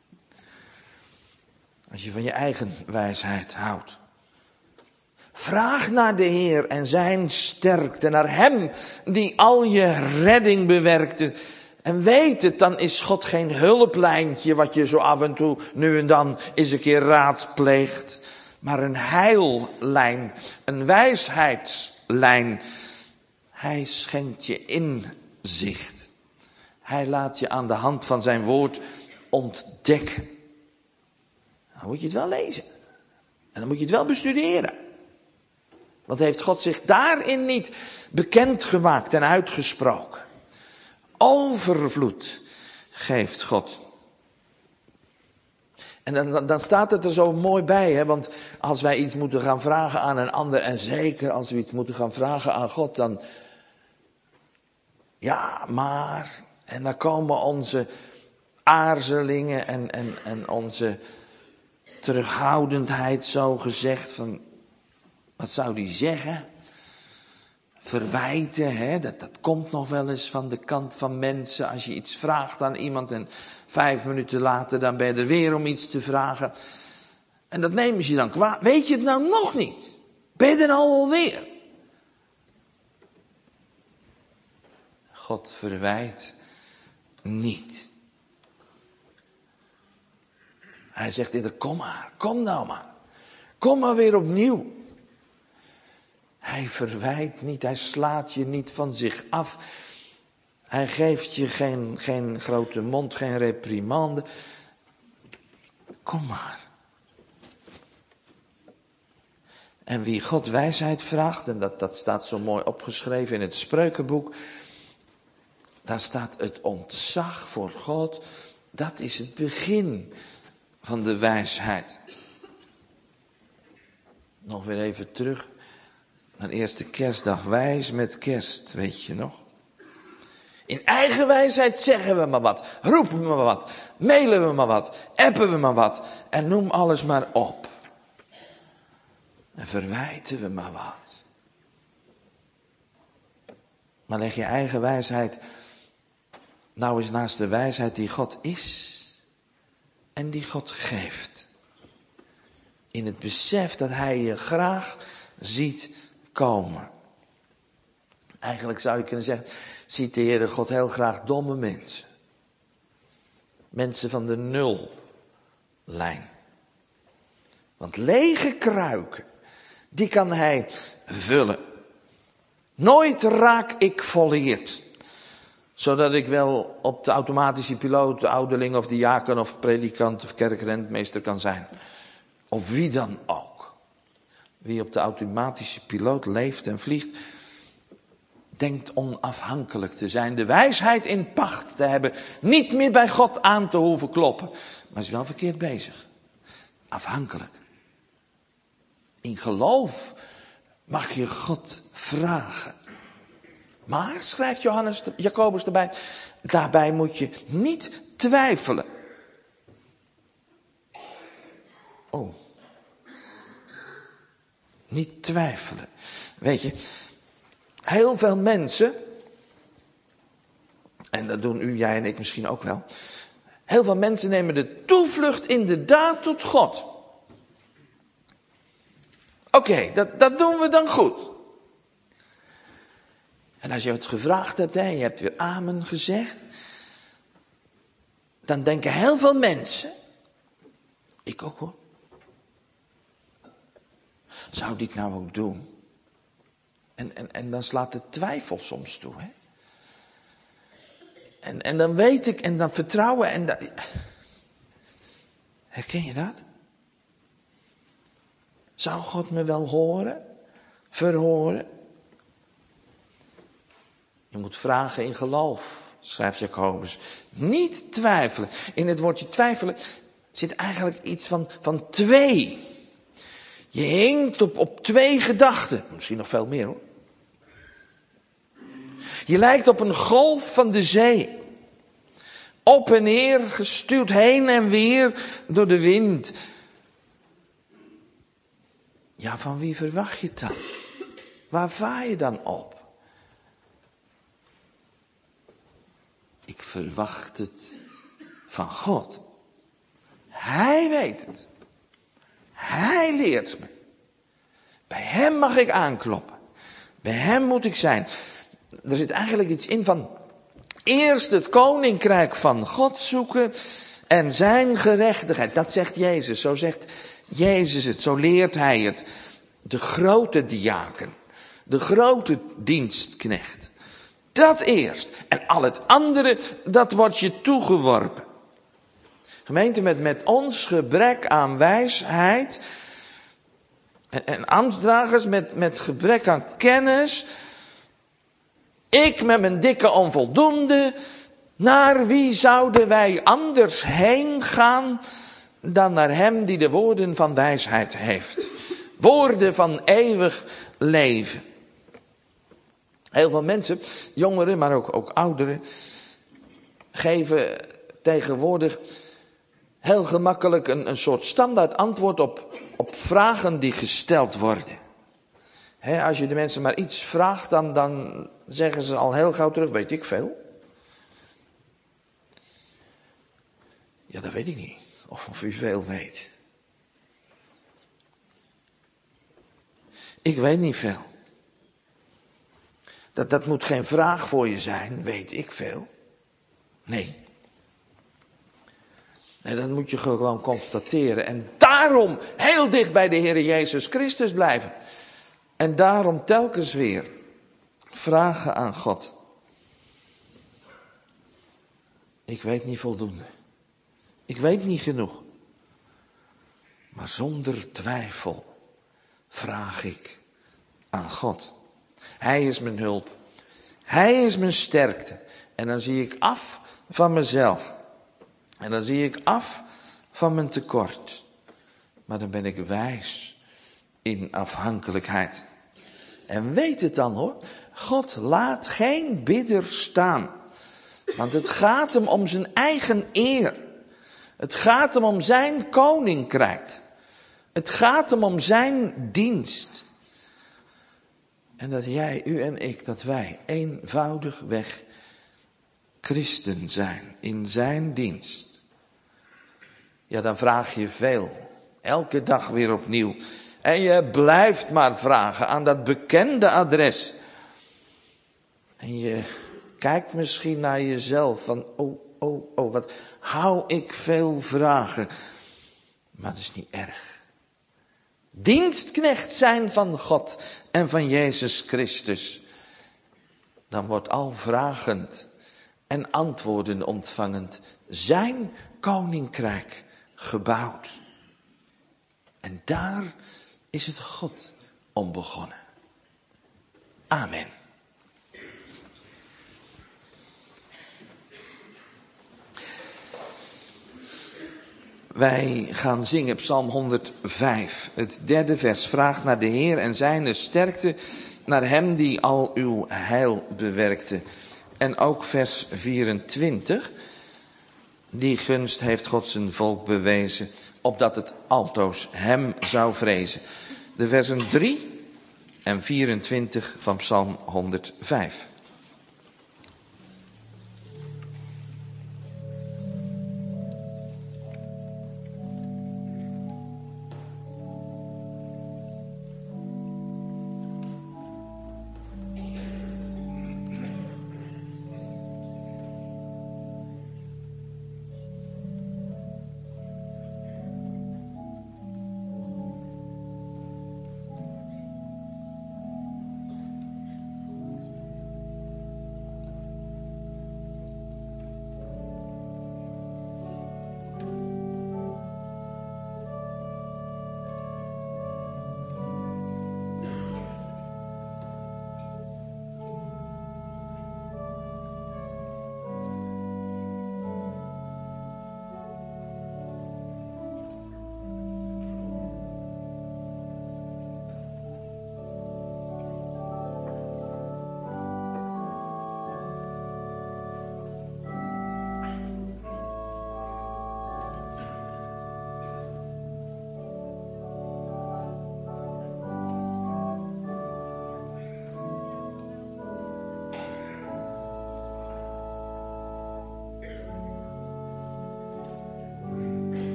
Als je van je eigen wijsheid houdt. Vraag naar de Heer en zijn sterkte. Naar hem die al je redding bewerkte. En weet het, dan is God geen hulplijntje wat je zo af en toe nu en dan eens een keer raadpleegt. Maar een heillijn, een wijsheidslijn. Hij schenkt je inzicht. Hij laat je aan de hand van zijn woord ontdekken. Dan moet je het wel lezen. En dan moet je het wel bestuderen. Want heeft God zich daarin niet bekendgemaakt en uitgesproken. Overvloed geeft God. En dan, dan staat het er zo mooi bij, hè? Want als wij iets moeten gaan vragen aan een ander, en zeker als we iets moeten gaan vragen aan God, dan, ja, maar, en dan komen onze aarzelingen en, en, en onze terughoudendheid zo gezegd van, wat zou die zeggen? Verwijten, hè? Dat, dat komt nog wel eens van de kant van mensen. Als je iets vraagt aan iemand en vijf minuten later dan ben je er weer om iets te vragen. En dat nemen ze je dan kwaad. Weet je het nou nog niet? Ben je er nou alweer? God verwijt niet. Hij zegt eerder, kom maar, kom nou maar. Kom maar weer opnieuw. Hij verwijt niet, hij slaat je niet van zich af. Hij geeft je geen, geen grote mond, geen reprimande. Kom maar. En wie God wijsheid vraagt, en dat, dat staat zo mooi opgeschreven in het Spreukenboek. Daar staat het ontzag voor God, dat is het begin van de wijsheid. Nog weer even terug naar eerste kerstdag, wijs met kerst, weet je nog? In eigen wijsheid zeggen we maar wat, roepen we maar wat, mailen we maar wat, appen we maar wat en noem alles maar op. En verwijten we maar wat. Maar leg je eigen wijsheid nou eens naast de wijsheid die God is en die God geeft. In het besef dat hij je graag ziet komen. Eigenlijk zou je kunnen zeggen, ziet de Heere God heel graag domme mensen. Mensen van de nullijn. Want lege kruiken, die kan hij vullen. Nooit raak ik volleerd. Zodat ik wel op de automatische piloot, de ouderling of diaken of predikant of kerkrentmeester kan zijn. Of wie dan ook. Wie op de automatische piloot leeft en vliegt, denkt onafhankelijk te zijn. De wijsheid in pacht te hebben. Niet meer bij God aan te hoeven kloppen. Maar is wel verkeerd bezig. Afhankelijk. In geloof mag je God vragen. Maar, schrijft Johannes, Jacobus erbij, daarbij moet je niet twijfelen. Oh. Niet twijfelen. Weet je, heel veel mensen, en dat doen u, jij en ik misschien ook wel. Heel veel mensen nemen de toevlucht inderdaad tot God. Oké, okay, dat, dat doen we dan goed. En als je het gevraagd hebt, hè, je hebt weer amen gezegd. Dan denken heel veel mensen, ik ook hoor. Zou die het nou ook doen? En, en, en dan slaat de twijfel soms toe. Hè? En, en dan weet ik, en dan vertrouwen. En dan... Herken je dat? Zou God me wel horen? Verhoren? Je moet vragen in geloof, schrijft Jacobus. Niet twijfelen. In het woordje twijfelen zit eigenlijk iets van, van twee. Je hinkt op, op twee gedachten. Misschien nog veel meer hoor. Je lijkt op een golf van de zee. Op en neer, gestuurd heen en weer door de wind. Ja, van wie verwacht je het dan? Waar vaar je dan op? Ik verwacht het van God. Hij weet het. Hij leert me. Bij hem mag ik aankloppen. Bij hem moet ik zijn. Er zit eigenlijk iets in van eerst het koninkrijk van God zoeken en zijn gerechtigheid. Dat zegt Jezus. Zo zegt Jezus het. Zo leert hij het. De grote diaken. De grote dienstknecht. Dat eerst. En al het andere, dat wordt je toegeworpen. Gemeente, met, met ons gebrek aan wijsheid en, en ambtsdragers met, met gebrek aan kennis. Ik met mijn dikke onvoldoende. Naar wie zouden wij anders heen gaan dan naar hem die de woorden van wijsheid heeft. Woorden van eeuwig leven. Heel veel mensen, jongeren, maar ook, ook ouderen, geven tegenwoordig heel gemakkelijk een, een soort standaard antwoord op, op vragen die gesteld worden. He, als je de mensen maar iets vraagt, dan, dan zeggen ze al heel gauw terug, weet ik veel. Ja, dat weet ik niet, of, of u veel weet. Ik weet niet veel. Dat, dat moet geen vraag voor je zijn, weet ik veel. Nee. Nee, dat moet je gewoon constateren. En daarom heel dicht bij de Heer Jezus Christus blijven. En daarom telkens weer vragen aan God. Ik weet niet voldoende. Ik weet niet genoeg. Maar zonder twijfel vraag ik aan God. Hij is mijn hulp. Hij is mijn sterkte. En dan zie ik af van mezelf. En dan zie ik af van mijn tekort. Maar dan ben ik wijs in afhankelijkheid. En weet het dan hoor. God laat geen bidder staan Want het gaat hem om zijn eigen eer. Het gaat hem om zijn koninkrijk. Het gaat hem om zijn dienst. En dat jij, u en ik, dat wij eenvoudigweg christen zijn in zijn dienst. Ja, dan vraag je veel. Elke dag weer opnieuw. En je blijft maar vragen aan dat bekende adres. En je kijkt misschien naar jezelf van, oh, oh, oh, wat hou ik veel vragen. Maar dat is niet erg. Dienstknecht zijn van God en van Jezus Christus. Dan wordt al vragend en antwoorden ontvangend zijn koninkrijk gebouwd. En daar is het God om begonnen. Amen. Wij gaan zingen Psalm honderdvijf. Het derde vers vraagt naar de Heer en zijne sterkte, naar hem die al uw heil bewerkte. En ook vers vierentwintig. Die gunst heeft God zijn volk bewezen, opdat het altoos hem zou vrezen. De versen drie en vierentwintig van Psalm honderdvijf.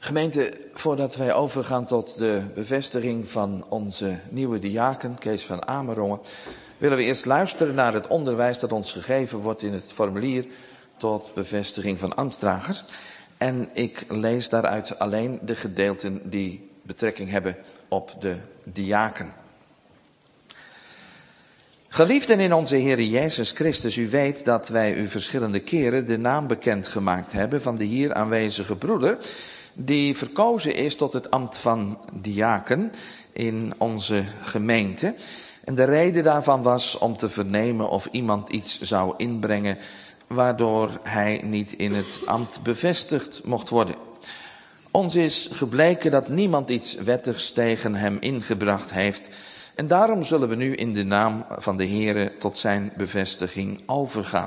Gemeente, voordat wij overgaan tot de bevestiging van onze nieuwe diaken, Kees van Amerongen, willen we eerst luisteren naar het onderwijs dat ons gegeven wordt in het formulier tot bevestiging van ambtsdragers. En ik lees daaruit alleen de gedeelten die betrekking hebben op de diaken. Geliefden in onze Heer Jezus Christus, u weet dat wij u verschillende keren de naam bekendgemaakt hebben van de hier aanwezige broeder, die verkozen is tot het ambt van diaken in onze gemeente. En de reden daarvan was om te vernemen of iemand iets zou inbrengen waardoor hij niet in het ambt bevestigd mocht worden. Ons is gebleken dat niemand iets wettigs tegen hem ingebracht heeft. En daarom zullen we nu in de naam van de Heere tot zijn bevestiging overgaan.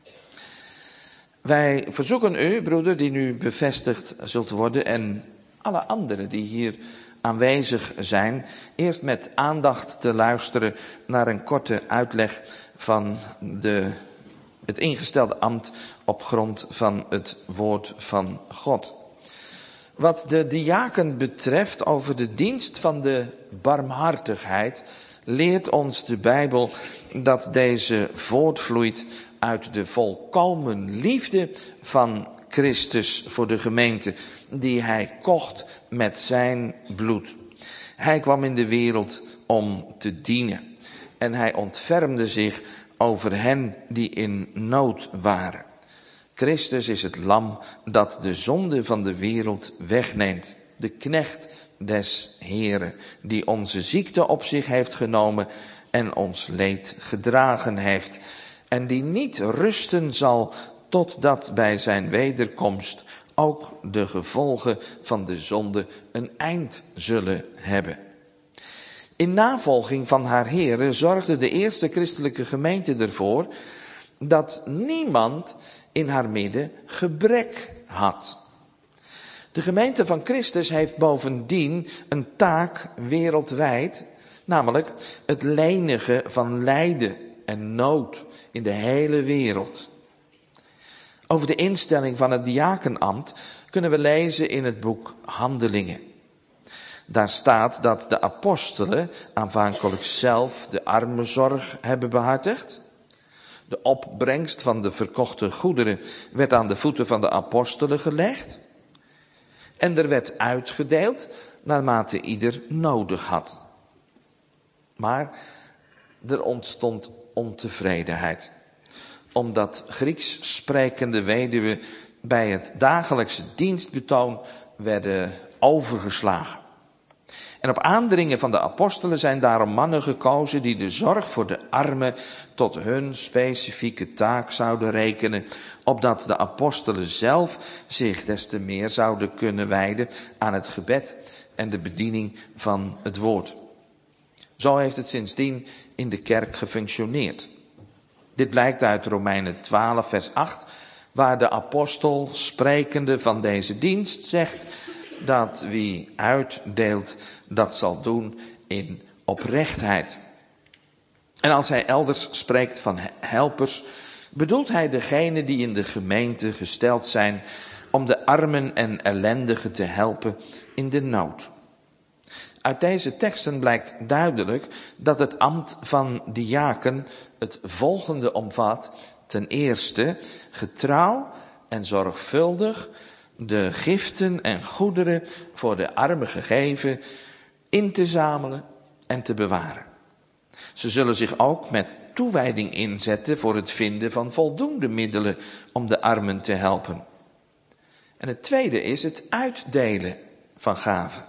Wij verzoeken u, broeder, die nu bevestigd zult worden, en alle anderen die hier aanwezig zijn, eerst met aandacht te luisteren naar een korte uitleg van de, het ingestelde ambt op grond van het woord van God. Wat de diaken betreft over de dienst van de barmhartigheid, leert ons de Bijbel dat deze voortvloeit uit de volkomen liefde van Christus voor de gemeente, die hij kocht met zijn bloed. Hij kwam in de wereld om te dienen en hij ontfermde zich over hen die in nood waren. Christus is het lam dat de zonde van de wereld wegneemt. De knecht des Heeren, die onze ziekte op zich heeft genomen en ons leed gedragen heeft. En die niet rusten zal totdat bij zijn wederkomst ook de gevolgen van de zonde een eind zullen hebben. In navolging van haar Heere zorgde de eerste christelijke gemeente ervoor dat niemand in haar midden gebrek had. De gemeente van Christus heeft bovendien een taak wereldwijd, namelijk het lenigen van lijden en nood in de hele wereld. Over de instelling van het diakenambt kunnen we lezen in het boek Handelingen. Daar staat dat de apostelen aanvankelijk zelf de armenzorg hebben behartigd. De opbrengst van de verkochte goederen werd aan de voeten van de apostelen gelegd. En er werd uitgedeeld naarmate ieder nodig had. Maar er ontstond ontevredenheid, omdat Grieks sprekende weduwen bij het dagelijkse dienstbetoon werden overgeslagen. En op aandringen van de apostelen zijn daarom mannen gekozen die de zorg voor de armen tot hun specifieke taak zouden rekenen, opdat de apostelen zelf zich des te meer zouden kunnen wijden aan het gebed en de bediening van het woord. Zo heeft het sindsdien in de kerk gefunctioneerd. Dit blijkt uit Romeinen twaalf vers acht, waar de apostel sprekende van deze dienst zegt dat wie uitdeelt, dat zal doen in oprechtheid. En als hij elders spreekt van helpers, bedoelt hij degene die in de gemeente gesteld zijn om de armen en ellendigen te helpen in de nood. Uit deze teksten blijkt duidelijk dat het ambt van diaken het volgende omvat. Ten eerste getrouw en zorgvuldig de giften en goederen voor de armen gegeven in te zamelen en te bewaren. Ze zullen zich ook met toewijding inzetten voor het vinden van voldoende middelen om de armen te helpen. En het tweede is het uitdelen van gaven.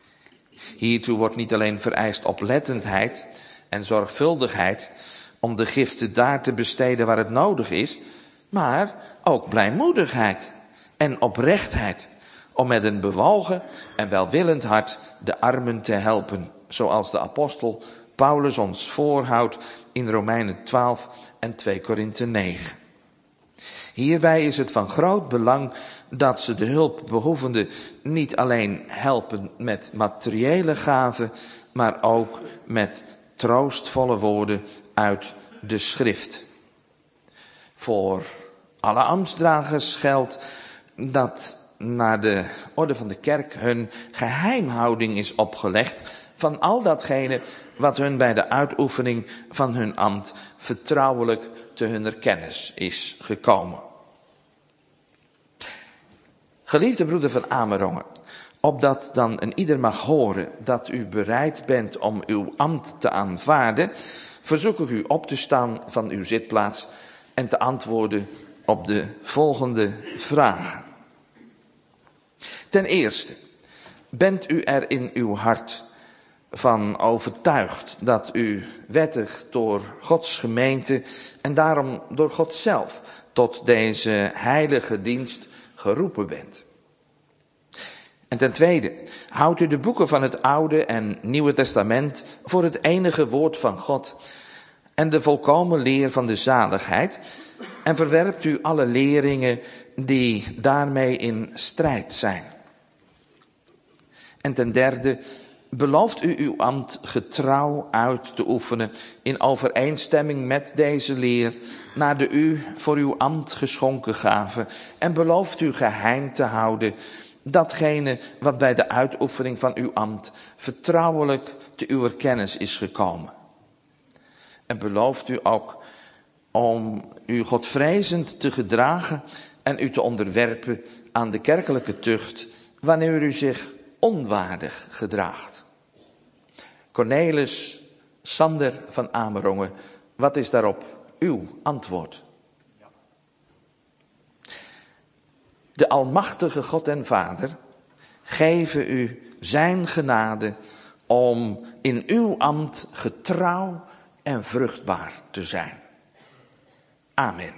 Hiertoe wordt niet alleen vereist oplettendheid en zorgvuldigheid om de giften daar te besteden waar het nodig is, maar ook blijmoedigheid en oprechtheid om met een bewogen en welwillend hart de armen te helpen, zoals de apostel Paulus ons voorhoudt in Romeinen twaalf en twee Korinthe negen. Hierbij is het van groot belang dat ze de hulpbehoevenden niet alleen helpen met materiële gaven, maar ook met troostvolle woorden uit de schrift. Voor alle ambtsdragers geldt dat naar de orde van de kerk hun geheimhouding is opgelegd van al datgene wat hun bij de uitoefening van hun ambt vertrouwelijk te hunner kennis is gekomen. Geliefde broeder van Amerongen, opdat dan een ieder mag horen dat u bereid bent om uw ambt te aanvaarden, verzoek ik u op te staan van uw zitplaats en te antwoorden op de volgende vragen. Ten eerste, bent u er in uw hart van overtuigd dat u wettig door Gods gemeente en daarom door God zelf tot deze heilige dienst geroepen bent? En ten tweede, houdt u de boeken van het Oude en Nieuwe Testament voor het enige woord van God en de volkomen leer van de zaligheid en verwerpt u alle leringen die daarmee in strijd zijn? En ten derde, belooft u uw ambt getrouw uit te oefenen in overeenstemming met deze leer naar de u voor uw ambt geschonken gave en belooft u geheim te houden datgene wat bij de uitoefening van uw ambt vertrouwelijk te uw kennis is gekomen? En belooft u ook om u godvrezend te gedragen en u te onderwerpen aan de kerkelijke tucht wanneer u zich onwaardig gedraagt? Cornelis Sander van Amerongen, wat is daarop uw antwoord? De almachtige God en Vader geven u zijn genade om in uw ambt getrouw en vruchtbaar te zijn. Amen.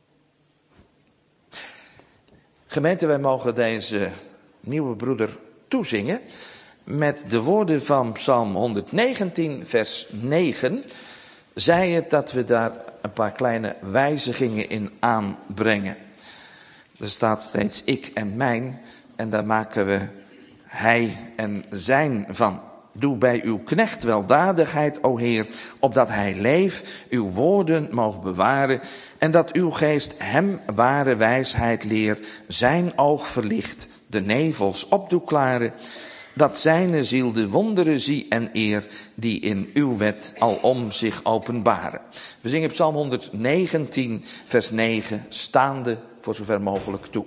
Gemeente, wij mogen deze nieuwe broeder toezingen met de woorden van Psalm honderdnegentien vers negen. Zij het dat we daar een paar kleine wijzigingen in aanbrengen. Er staat steeds ik en mijn en daar maken we hij en zijn van. Doe bij uw knecht weldadigheid, o Heer, opdat hij leef, uw woorden mogen bewaren en dat uw geest hem ware wijsheid leer, zijn oog verlicht, de nevels opdoe klaren, dat zijne ziel de wonderen zie en eer die in uw wet alom zich openbaren. We zingen Psalm honderdnegentien vers negen, staande voor zover mogelijk toe.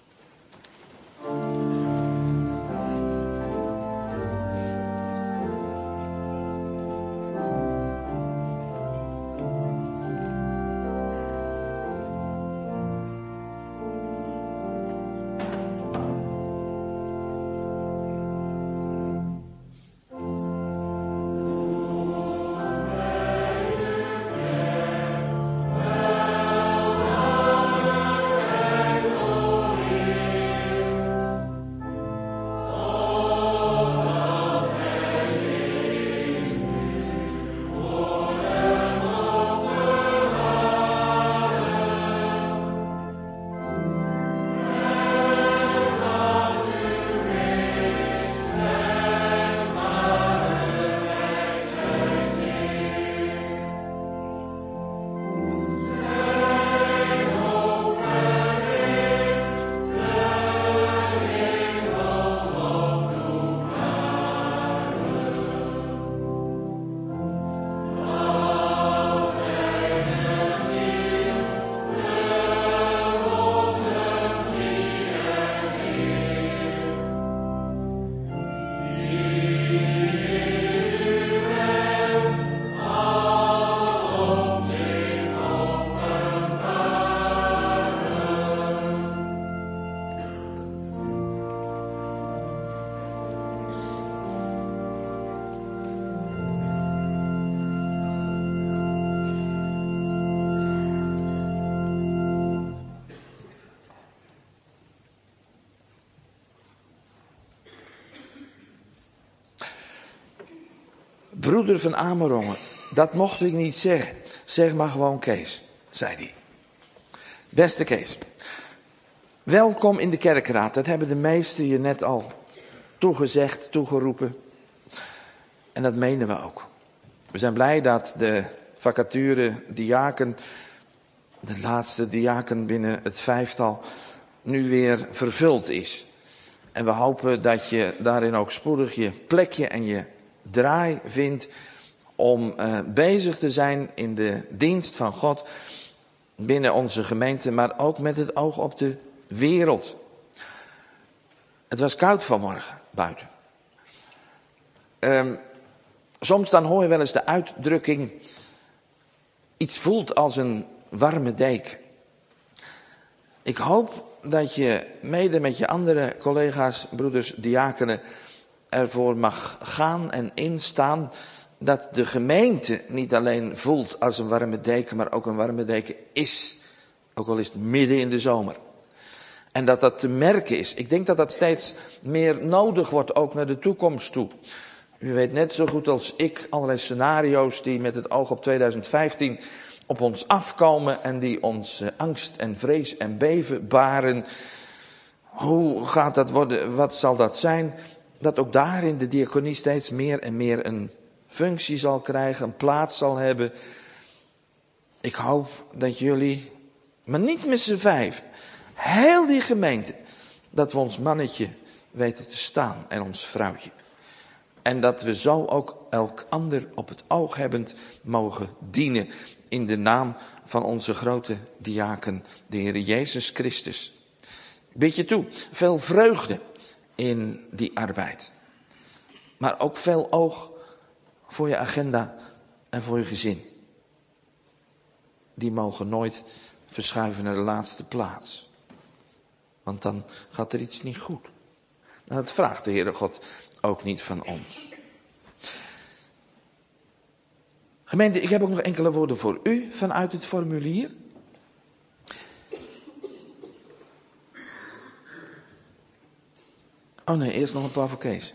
Broeder van Amerongen, dat mocht ik niet zeggen. Zeg maar gewoon Kees, zei hij. Beste Kees, welkom in de kerkraad. Dat hebben de meesten je net al toegezegd, toegeroepen. En dat menen we ook. We zijn blij dat de vacature diaken, de laatste diaken binnen het vijftal, nu weer vervuld is. En we hopen dat je daarin ook spoedig je plekje en je draai vindt om uh, bezig te zijn in de dienst van God binnen onze gemeente, maar ook met het oog op de wereld. Het was koud vanmorgen buiten. Um, soms dan hoor je wel eens de uitdrukking, iets voelt als een warme deken. Ik hoop dat je mede met je andere collega's, broeders, diakenen, ervoor mag gaan en instaan dat de gemeente niet alleen voelt als een warme deken, maar ook een warme deken is. Ook al is het midden in de zomer. En dat dat te merken is. Ik denk dat dat steeds meer nodig wordt, ook naar de toekomst toe. U weet net zo goed als ik allerlei scenario's die met het oog op tweeduizend vijftien op ons afkomen en die ons angst en vrees en beven baren. Hoe gaat dat worden? Wat zal dat zijn? Dat ook daarin de diaconie steeds meer en meer een functie zal krijgen, een plaats zal hebben. Ik hoop dat jullie, maar niet met z'n vijf, heel die gemeente, dat we ons mannetje weten te staan en ons vrouwtje. En dat we zo ook elk ander op het oog hebbend mogen dienen in de naam van onze grote diaken, de Heer Jezus Christus. Bid je toe, veel vreugde in die arbeid. Maar ook veel oog voor je agenda en voor je gezin. Die mogen nooit verschuiven naar de laatste plaats. Want dan gaat er iets niet goed. Nou, dat vraagt de Heere God ook niet van ons. Gemeente, ik heb ook nog enkele woorden voor u vanuit het formulier. Oh nee, eerst nog een paar voor Kees.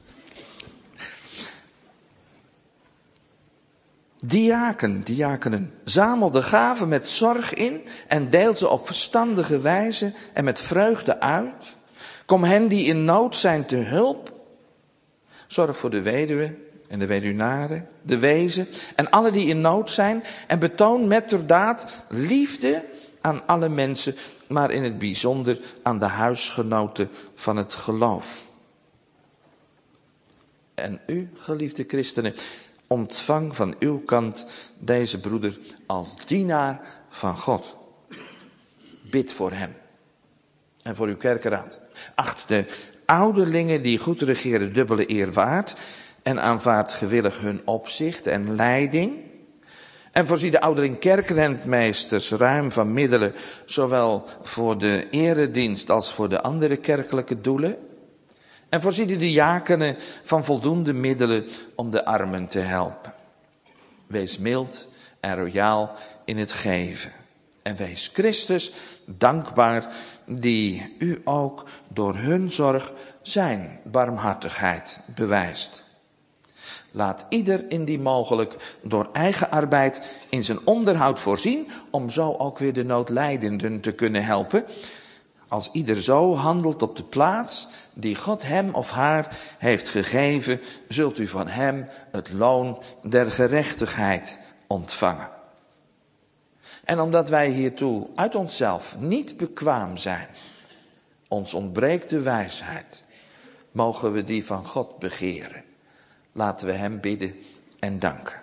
Diaken, diakenen, zamel de gaven met zorg in en deel ze op verstandige wijze en met vreugde uit. Kom hen die in nood zijn te hulp. Zorg voor de weduwe en de weduwnaren, de wezen en alle die in nood zijn. En betoon metterdaad liefde aan alle mensen, maar in het bijzonder aan de huisgenoten van het geloof. En u, geliefde christenen, ontvang van uw kant deze broeder als dienaar van God. Bid voor hem en voor uw kerkenraad. Acht de ouderlingen die goed regeren dubbele eer waard en aanvaardt gewillig hun opzicht en leiding. En voorzie de ouderling kerkrentmeesters ruim van middelen, zowel voor de eredienst als voor de andere kerkelijke doelen. En voorzie de diakenen van voldoende middelen om de armen te helpen. Wees mild en royaal in het geven. En wees Christus dankbaar die u ook door hun zorg zijn barmhartigheid bewijst. Laat ieder indien mogelijk door eigen arbeid in zijn onderhoud voorzien, om zo ook weer de noodlijdenden te kunnen helpen. Als ieder zo handelt op de plaats die God hem of haar heeft gegeven, zult u van hem het loon der gerechtigheid ontvangen. En omdat wij hiertoe uit onszelf niet bekwaam zijn, ons ontbreekt de wijsheid, mogen we die van God begeren. Laten we hem bidden en danken.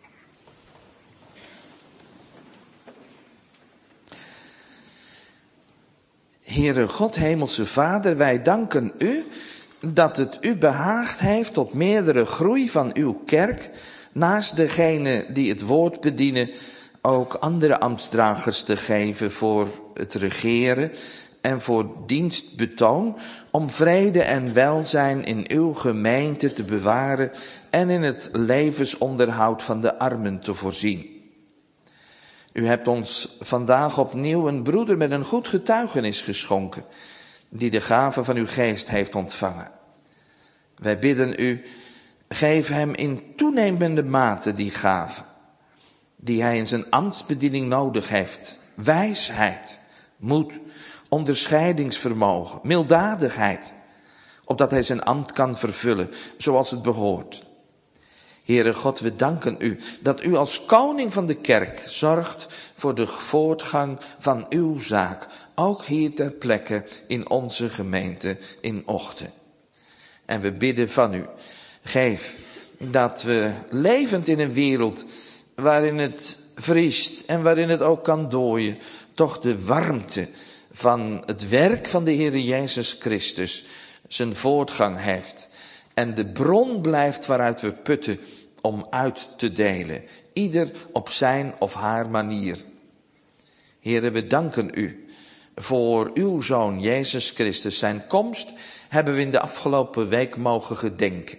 Heere God, hemelse Vader, wij danken u dat het u behaagd heeft tot meerdere groei van uw kerk, naast degene die het woord bedienen, ook andere ambtsdragers te geven voor het regeren en voor dienstbetoon, om vrede en welzijn in uw gemeente te bewaren en in het levensonderhoud van de armen te voorzien. U hebt ons vandaag opnieuw een broeder met een goed getuigenis geschonken, die de gave van uw geest heeft ontvangen. Wij bidden u, geef hem in toenemende mate die gave, die hij in zijn ambtsbediening nodig heeft. Wijsheid, moed, onderscheidingsvermogen, milddadigheid, opdat hij zijn ambt kan vervullen zoals het behoort. Heere God, we danken u dat u als koning van de kerk zorgt voor de voortgang van uw zaak. Ook hier ter plekke in onze gemeente in Ochten. En we bidden van u, geef dat we levend in een wereld waarin het vriest en waarin het ook kan dooien, toch de warmte van het werk van de Heere Jezus Christus zijn voortgang heeft. En de bron blijft waaruit we putten om uit te delen. Ieder op zijn of haar manier. Heere, we danken u voor uw Zoon Jezus Christus. Zijn komst hebben we in de afgelopen week mogen gedenken.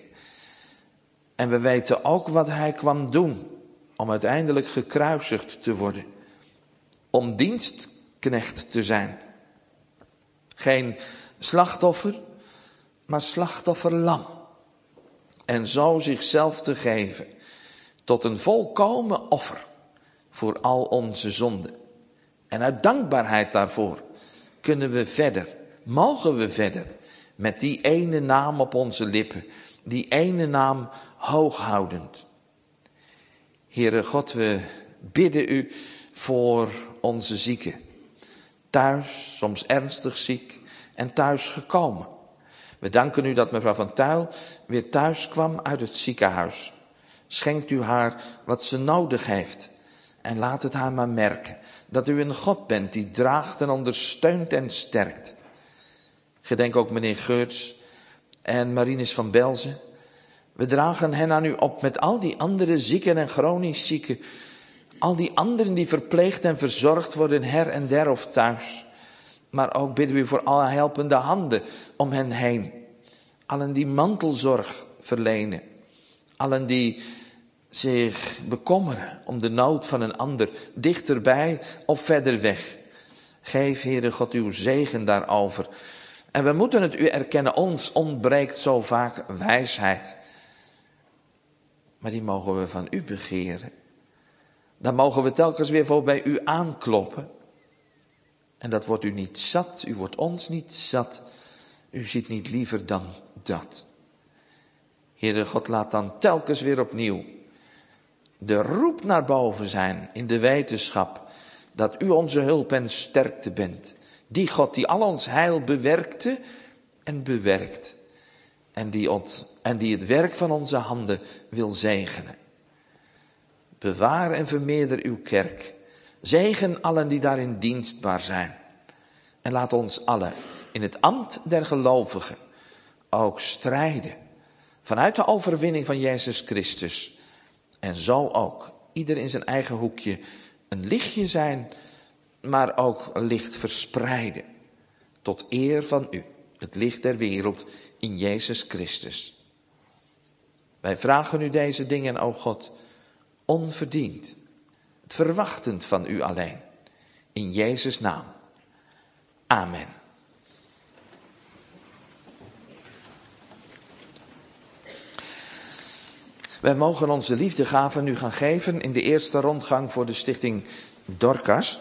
En we weten ook wat hij kwam doen om uiteindelijk gekruisigd te worden. Om dienstknecht te zijn. Geen slachtoffer, maar slachtofferlam. En zo zichzelf te geven tot een volkomen offer voor al onze zonden. En uit dankbaarheid daarvoor kunnen we verder, mogen we verder, met die ene naam op onze lippen, die ene naam hooghoudend. Heere God, we bidden u voor onze zieken. Thuis, soms ernstig ziek en thuis gekomen. We danken u dat mevrouw Van Tuyl weer thuis kwam uit het ziekenhuis. Schenkt u haar wat ze nodig heeft. En laat het haar maar merken dat u een God bent die draagt en ondersteunt en sterkt. Gedenk ook meneer Geurts en Marinus van Belzen. We dragen hen aan u op met al die andere zieken en chronisch zieken. Al die anderen die verpleegd en verzorgd worden her en der of thuis. Maar ook bidden we voor alle helpende handen om hen heen. Allen die mantelzorg verlenen. Allen die zich bekommeren om de nood van een ander, dichterbij of verder weg. Geef, Heere God, uw zegen daarover. En we moeten het u erkennen, ons ontbreekt zo vaak wijsheid. Maar die mogen we van u begeren. Dan mogen we telkens weer voor bij u aankloppen. En dat wordt u niet zat, u wordt ons niet zat. U ziet niet liever dan dat. Heere God, laat dan telkens weer opnieuw de roep naar boven zijn in de wetenschap dat u onze hulp en sterkte bent. Die God die al ons heil bewerkte en bewerkt. En die, ont, en die het werk van onze handen wil zegenen. Bewaar en vermeerder uw kerk. Zegen allen die daarin dienstbaar zijn. En laat ons allen in het ambt der gelovigen ook strijden. Vanuit de overwinning van Jezus Christus. En zo ook, ieder in zijn eigen hoekje, een lichtje zijn, maar ook licht verspreiden. Tot eer van u, het licht der wereld in Jezus Christus. Wij vragen u deze dingen, o God, onverdiend. Het verwachtend van u alleen. In Jezus' naam. Amen. Wij mogen onze liefdegaven nu gaan geven in de eerste rondgang voor de stichting Dorcas.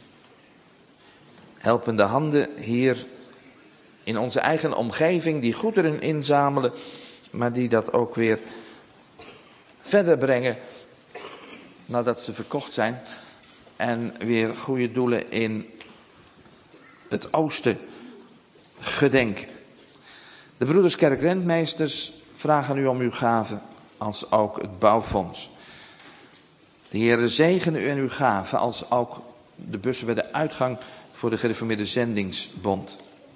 Helpende handen hier in onze eigen omgeving die goederen inzamelen, maar die dat ook weer verder brengen nadat ze verkocht zijn. En weer goede doelen in het oosten gedenken. De Broederskerk Rentmeesters vragen u om uw gaven, als ook het bouwfonds. De Heere zegene u en uw gaven, als ook de bussen bij de uitgang voor de gereformeerde zendingsbond.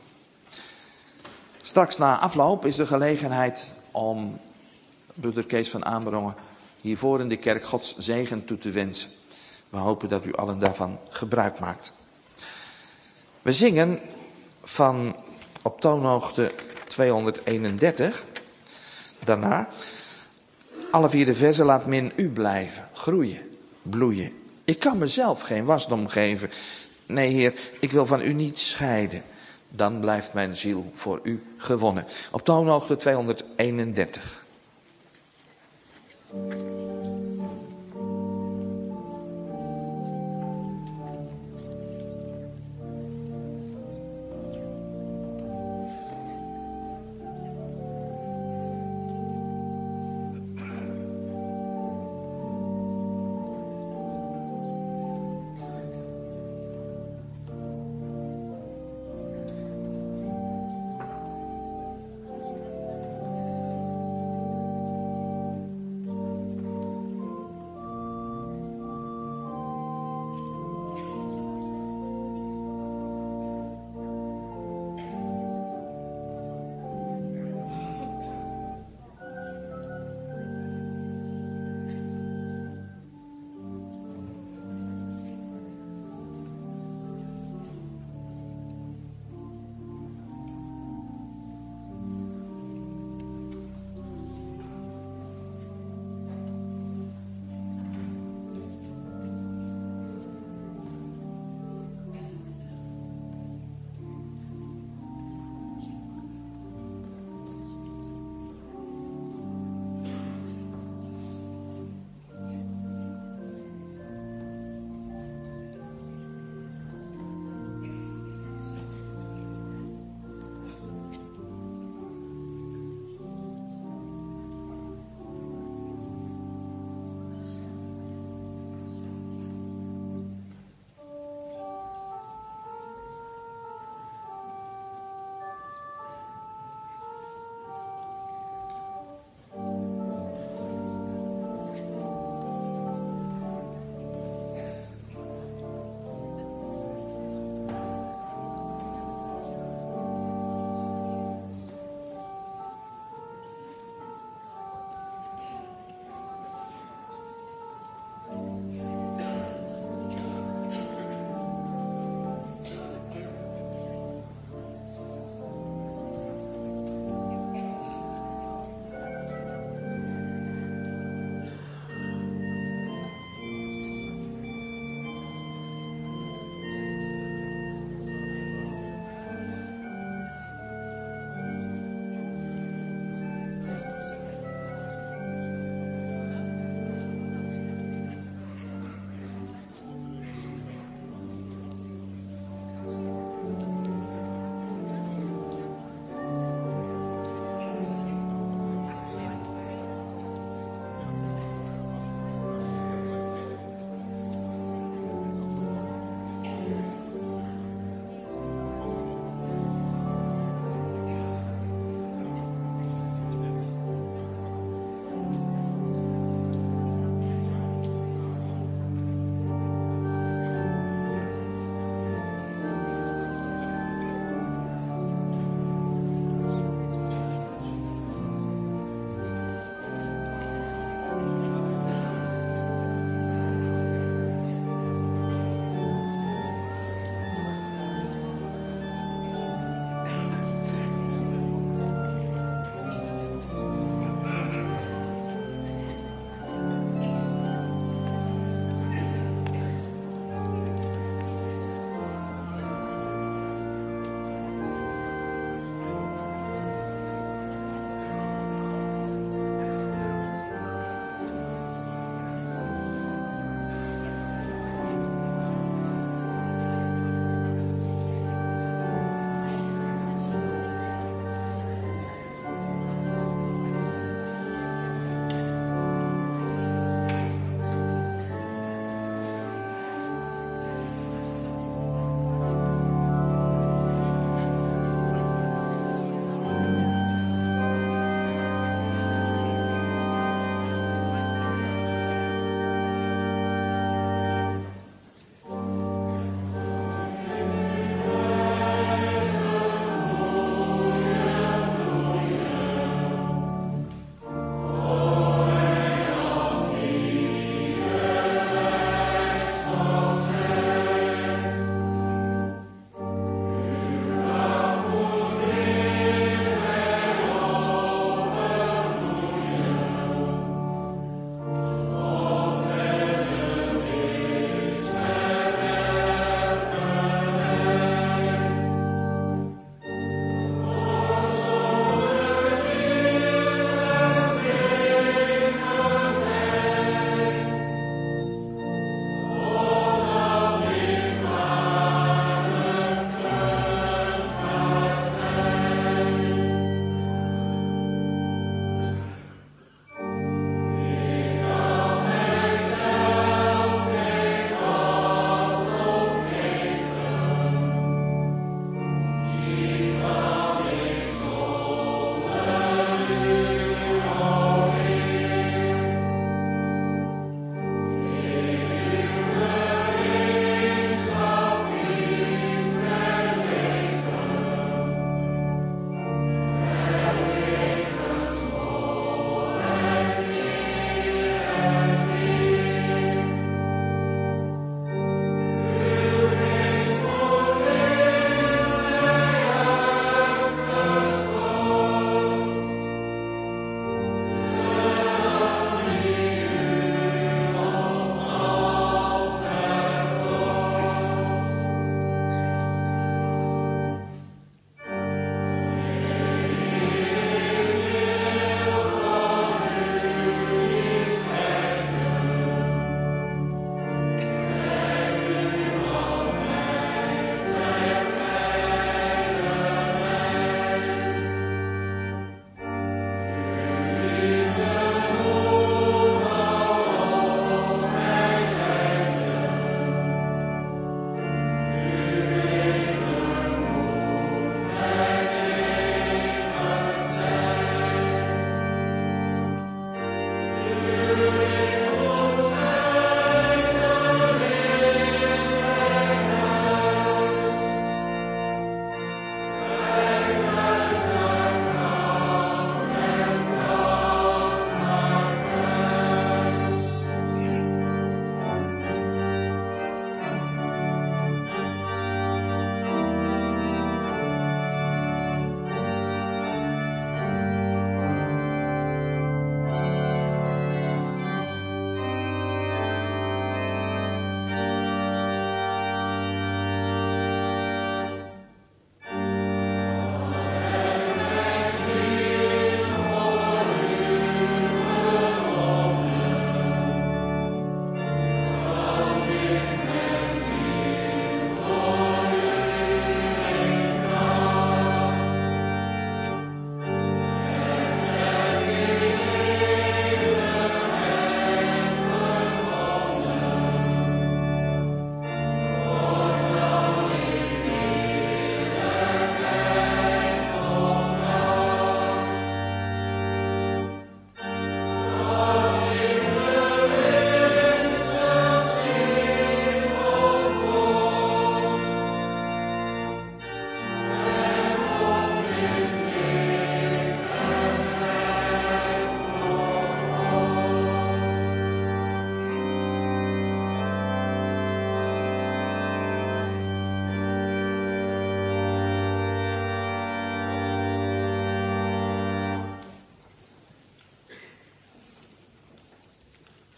Straks na afloop is er gelegenheid om broeder Kees van Amerongen hiervoor in de kerk Gods zegen toe te wensen. We hopen dat u allen daarvan gebruik maakt. We zingen van op toonhoogte tweehonderdeenendertig. Daarna, alle vier de verzen, laat men u blijven, groeien, bloeien. Ik kan mezelf geen wasdom geven. Nee, Heer, ik wil van u niet scheiden. Dan blijft mijn ziel voor u gewonnen. Op toonhoogte tweehonderdeenendertig.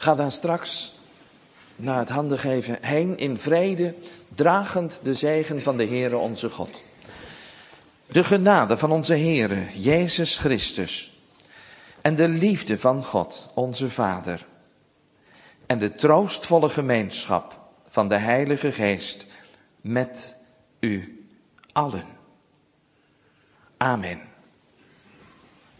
Ga dan straks na het handen geven heen in vrede, dragend de zegen van de Heere onze God. De genade van onze Heere Jezus Christus en de liefde van God onze Vader en de troostvolle gemeenschap van de Heilige Geest met u allen. Amen.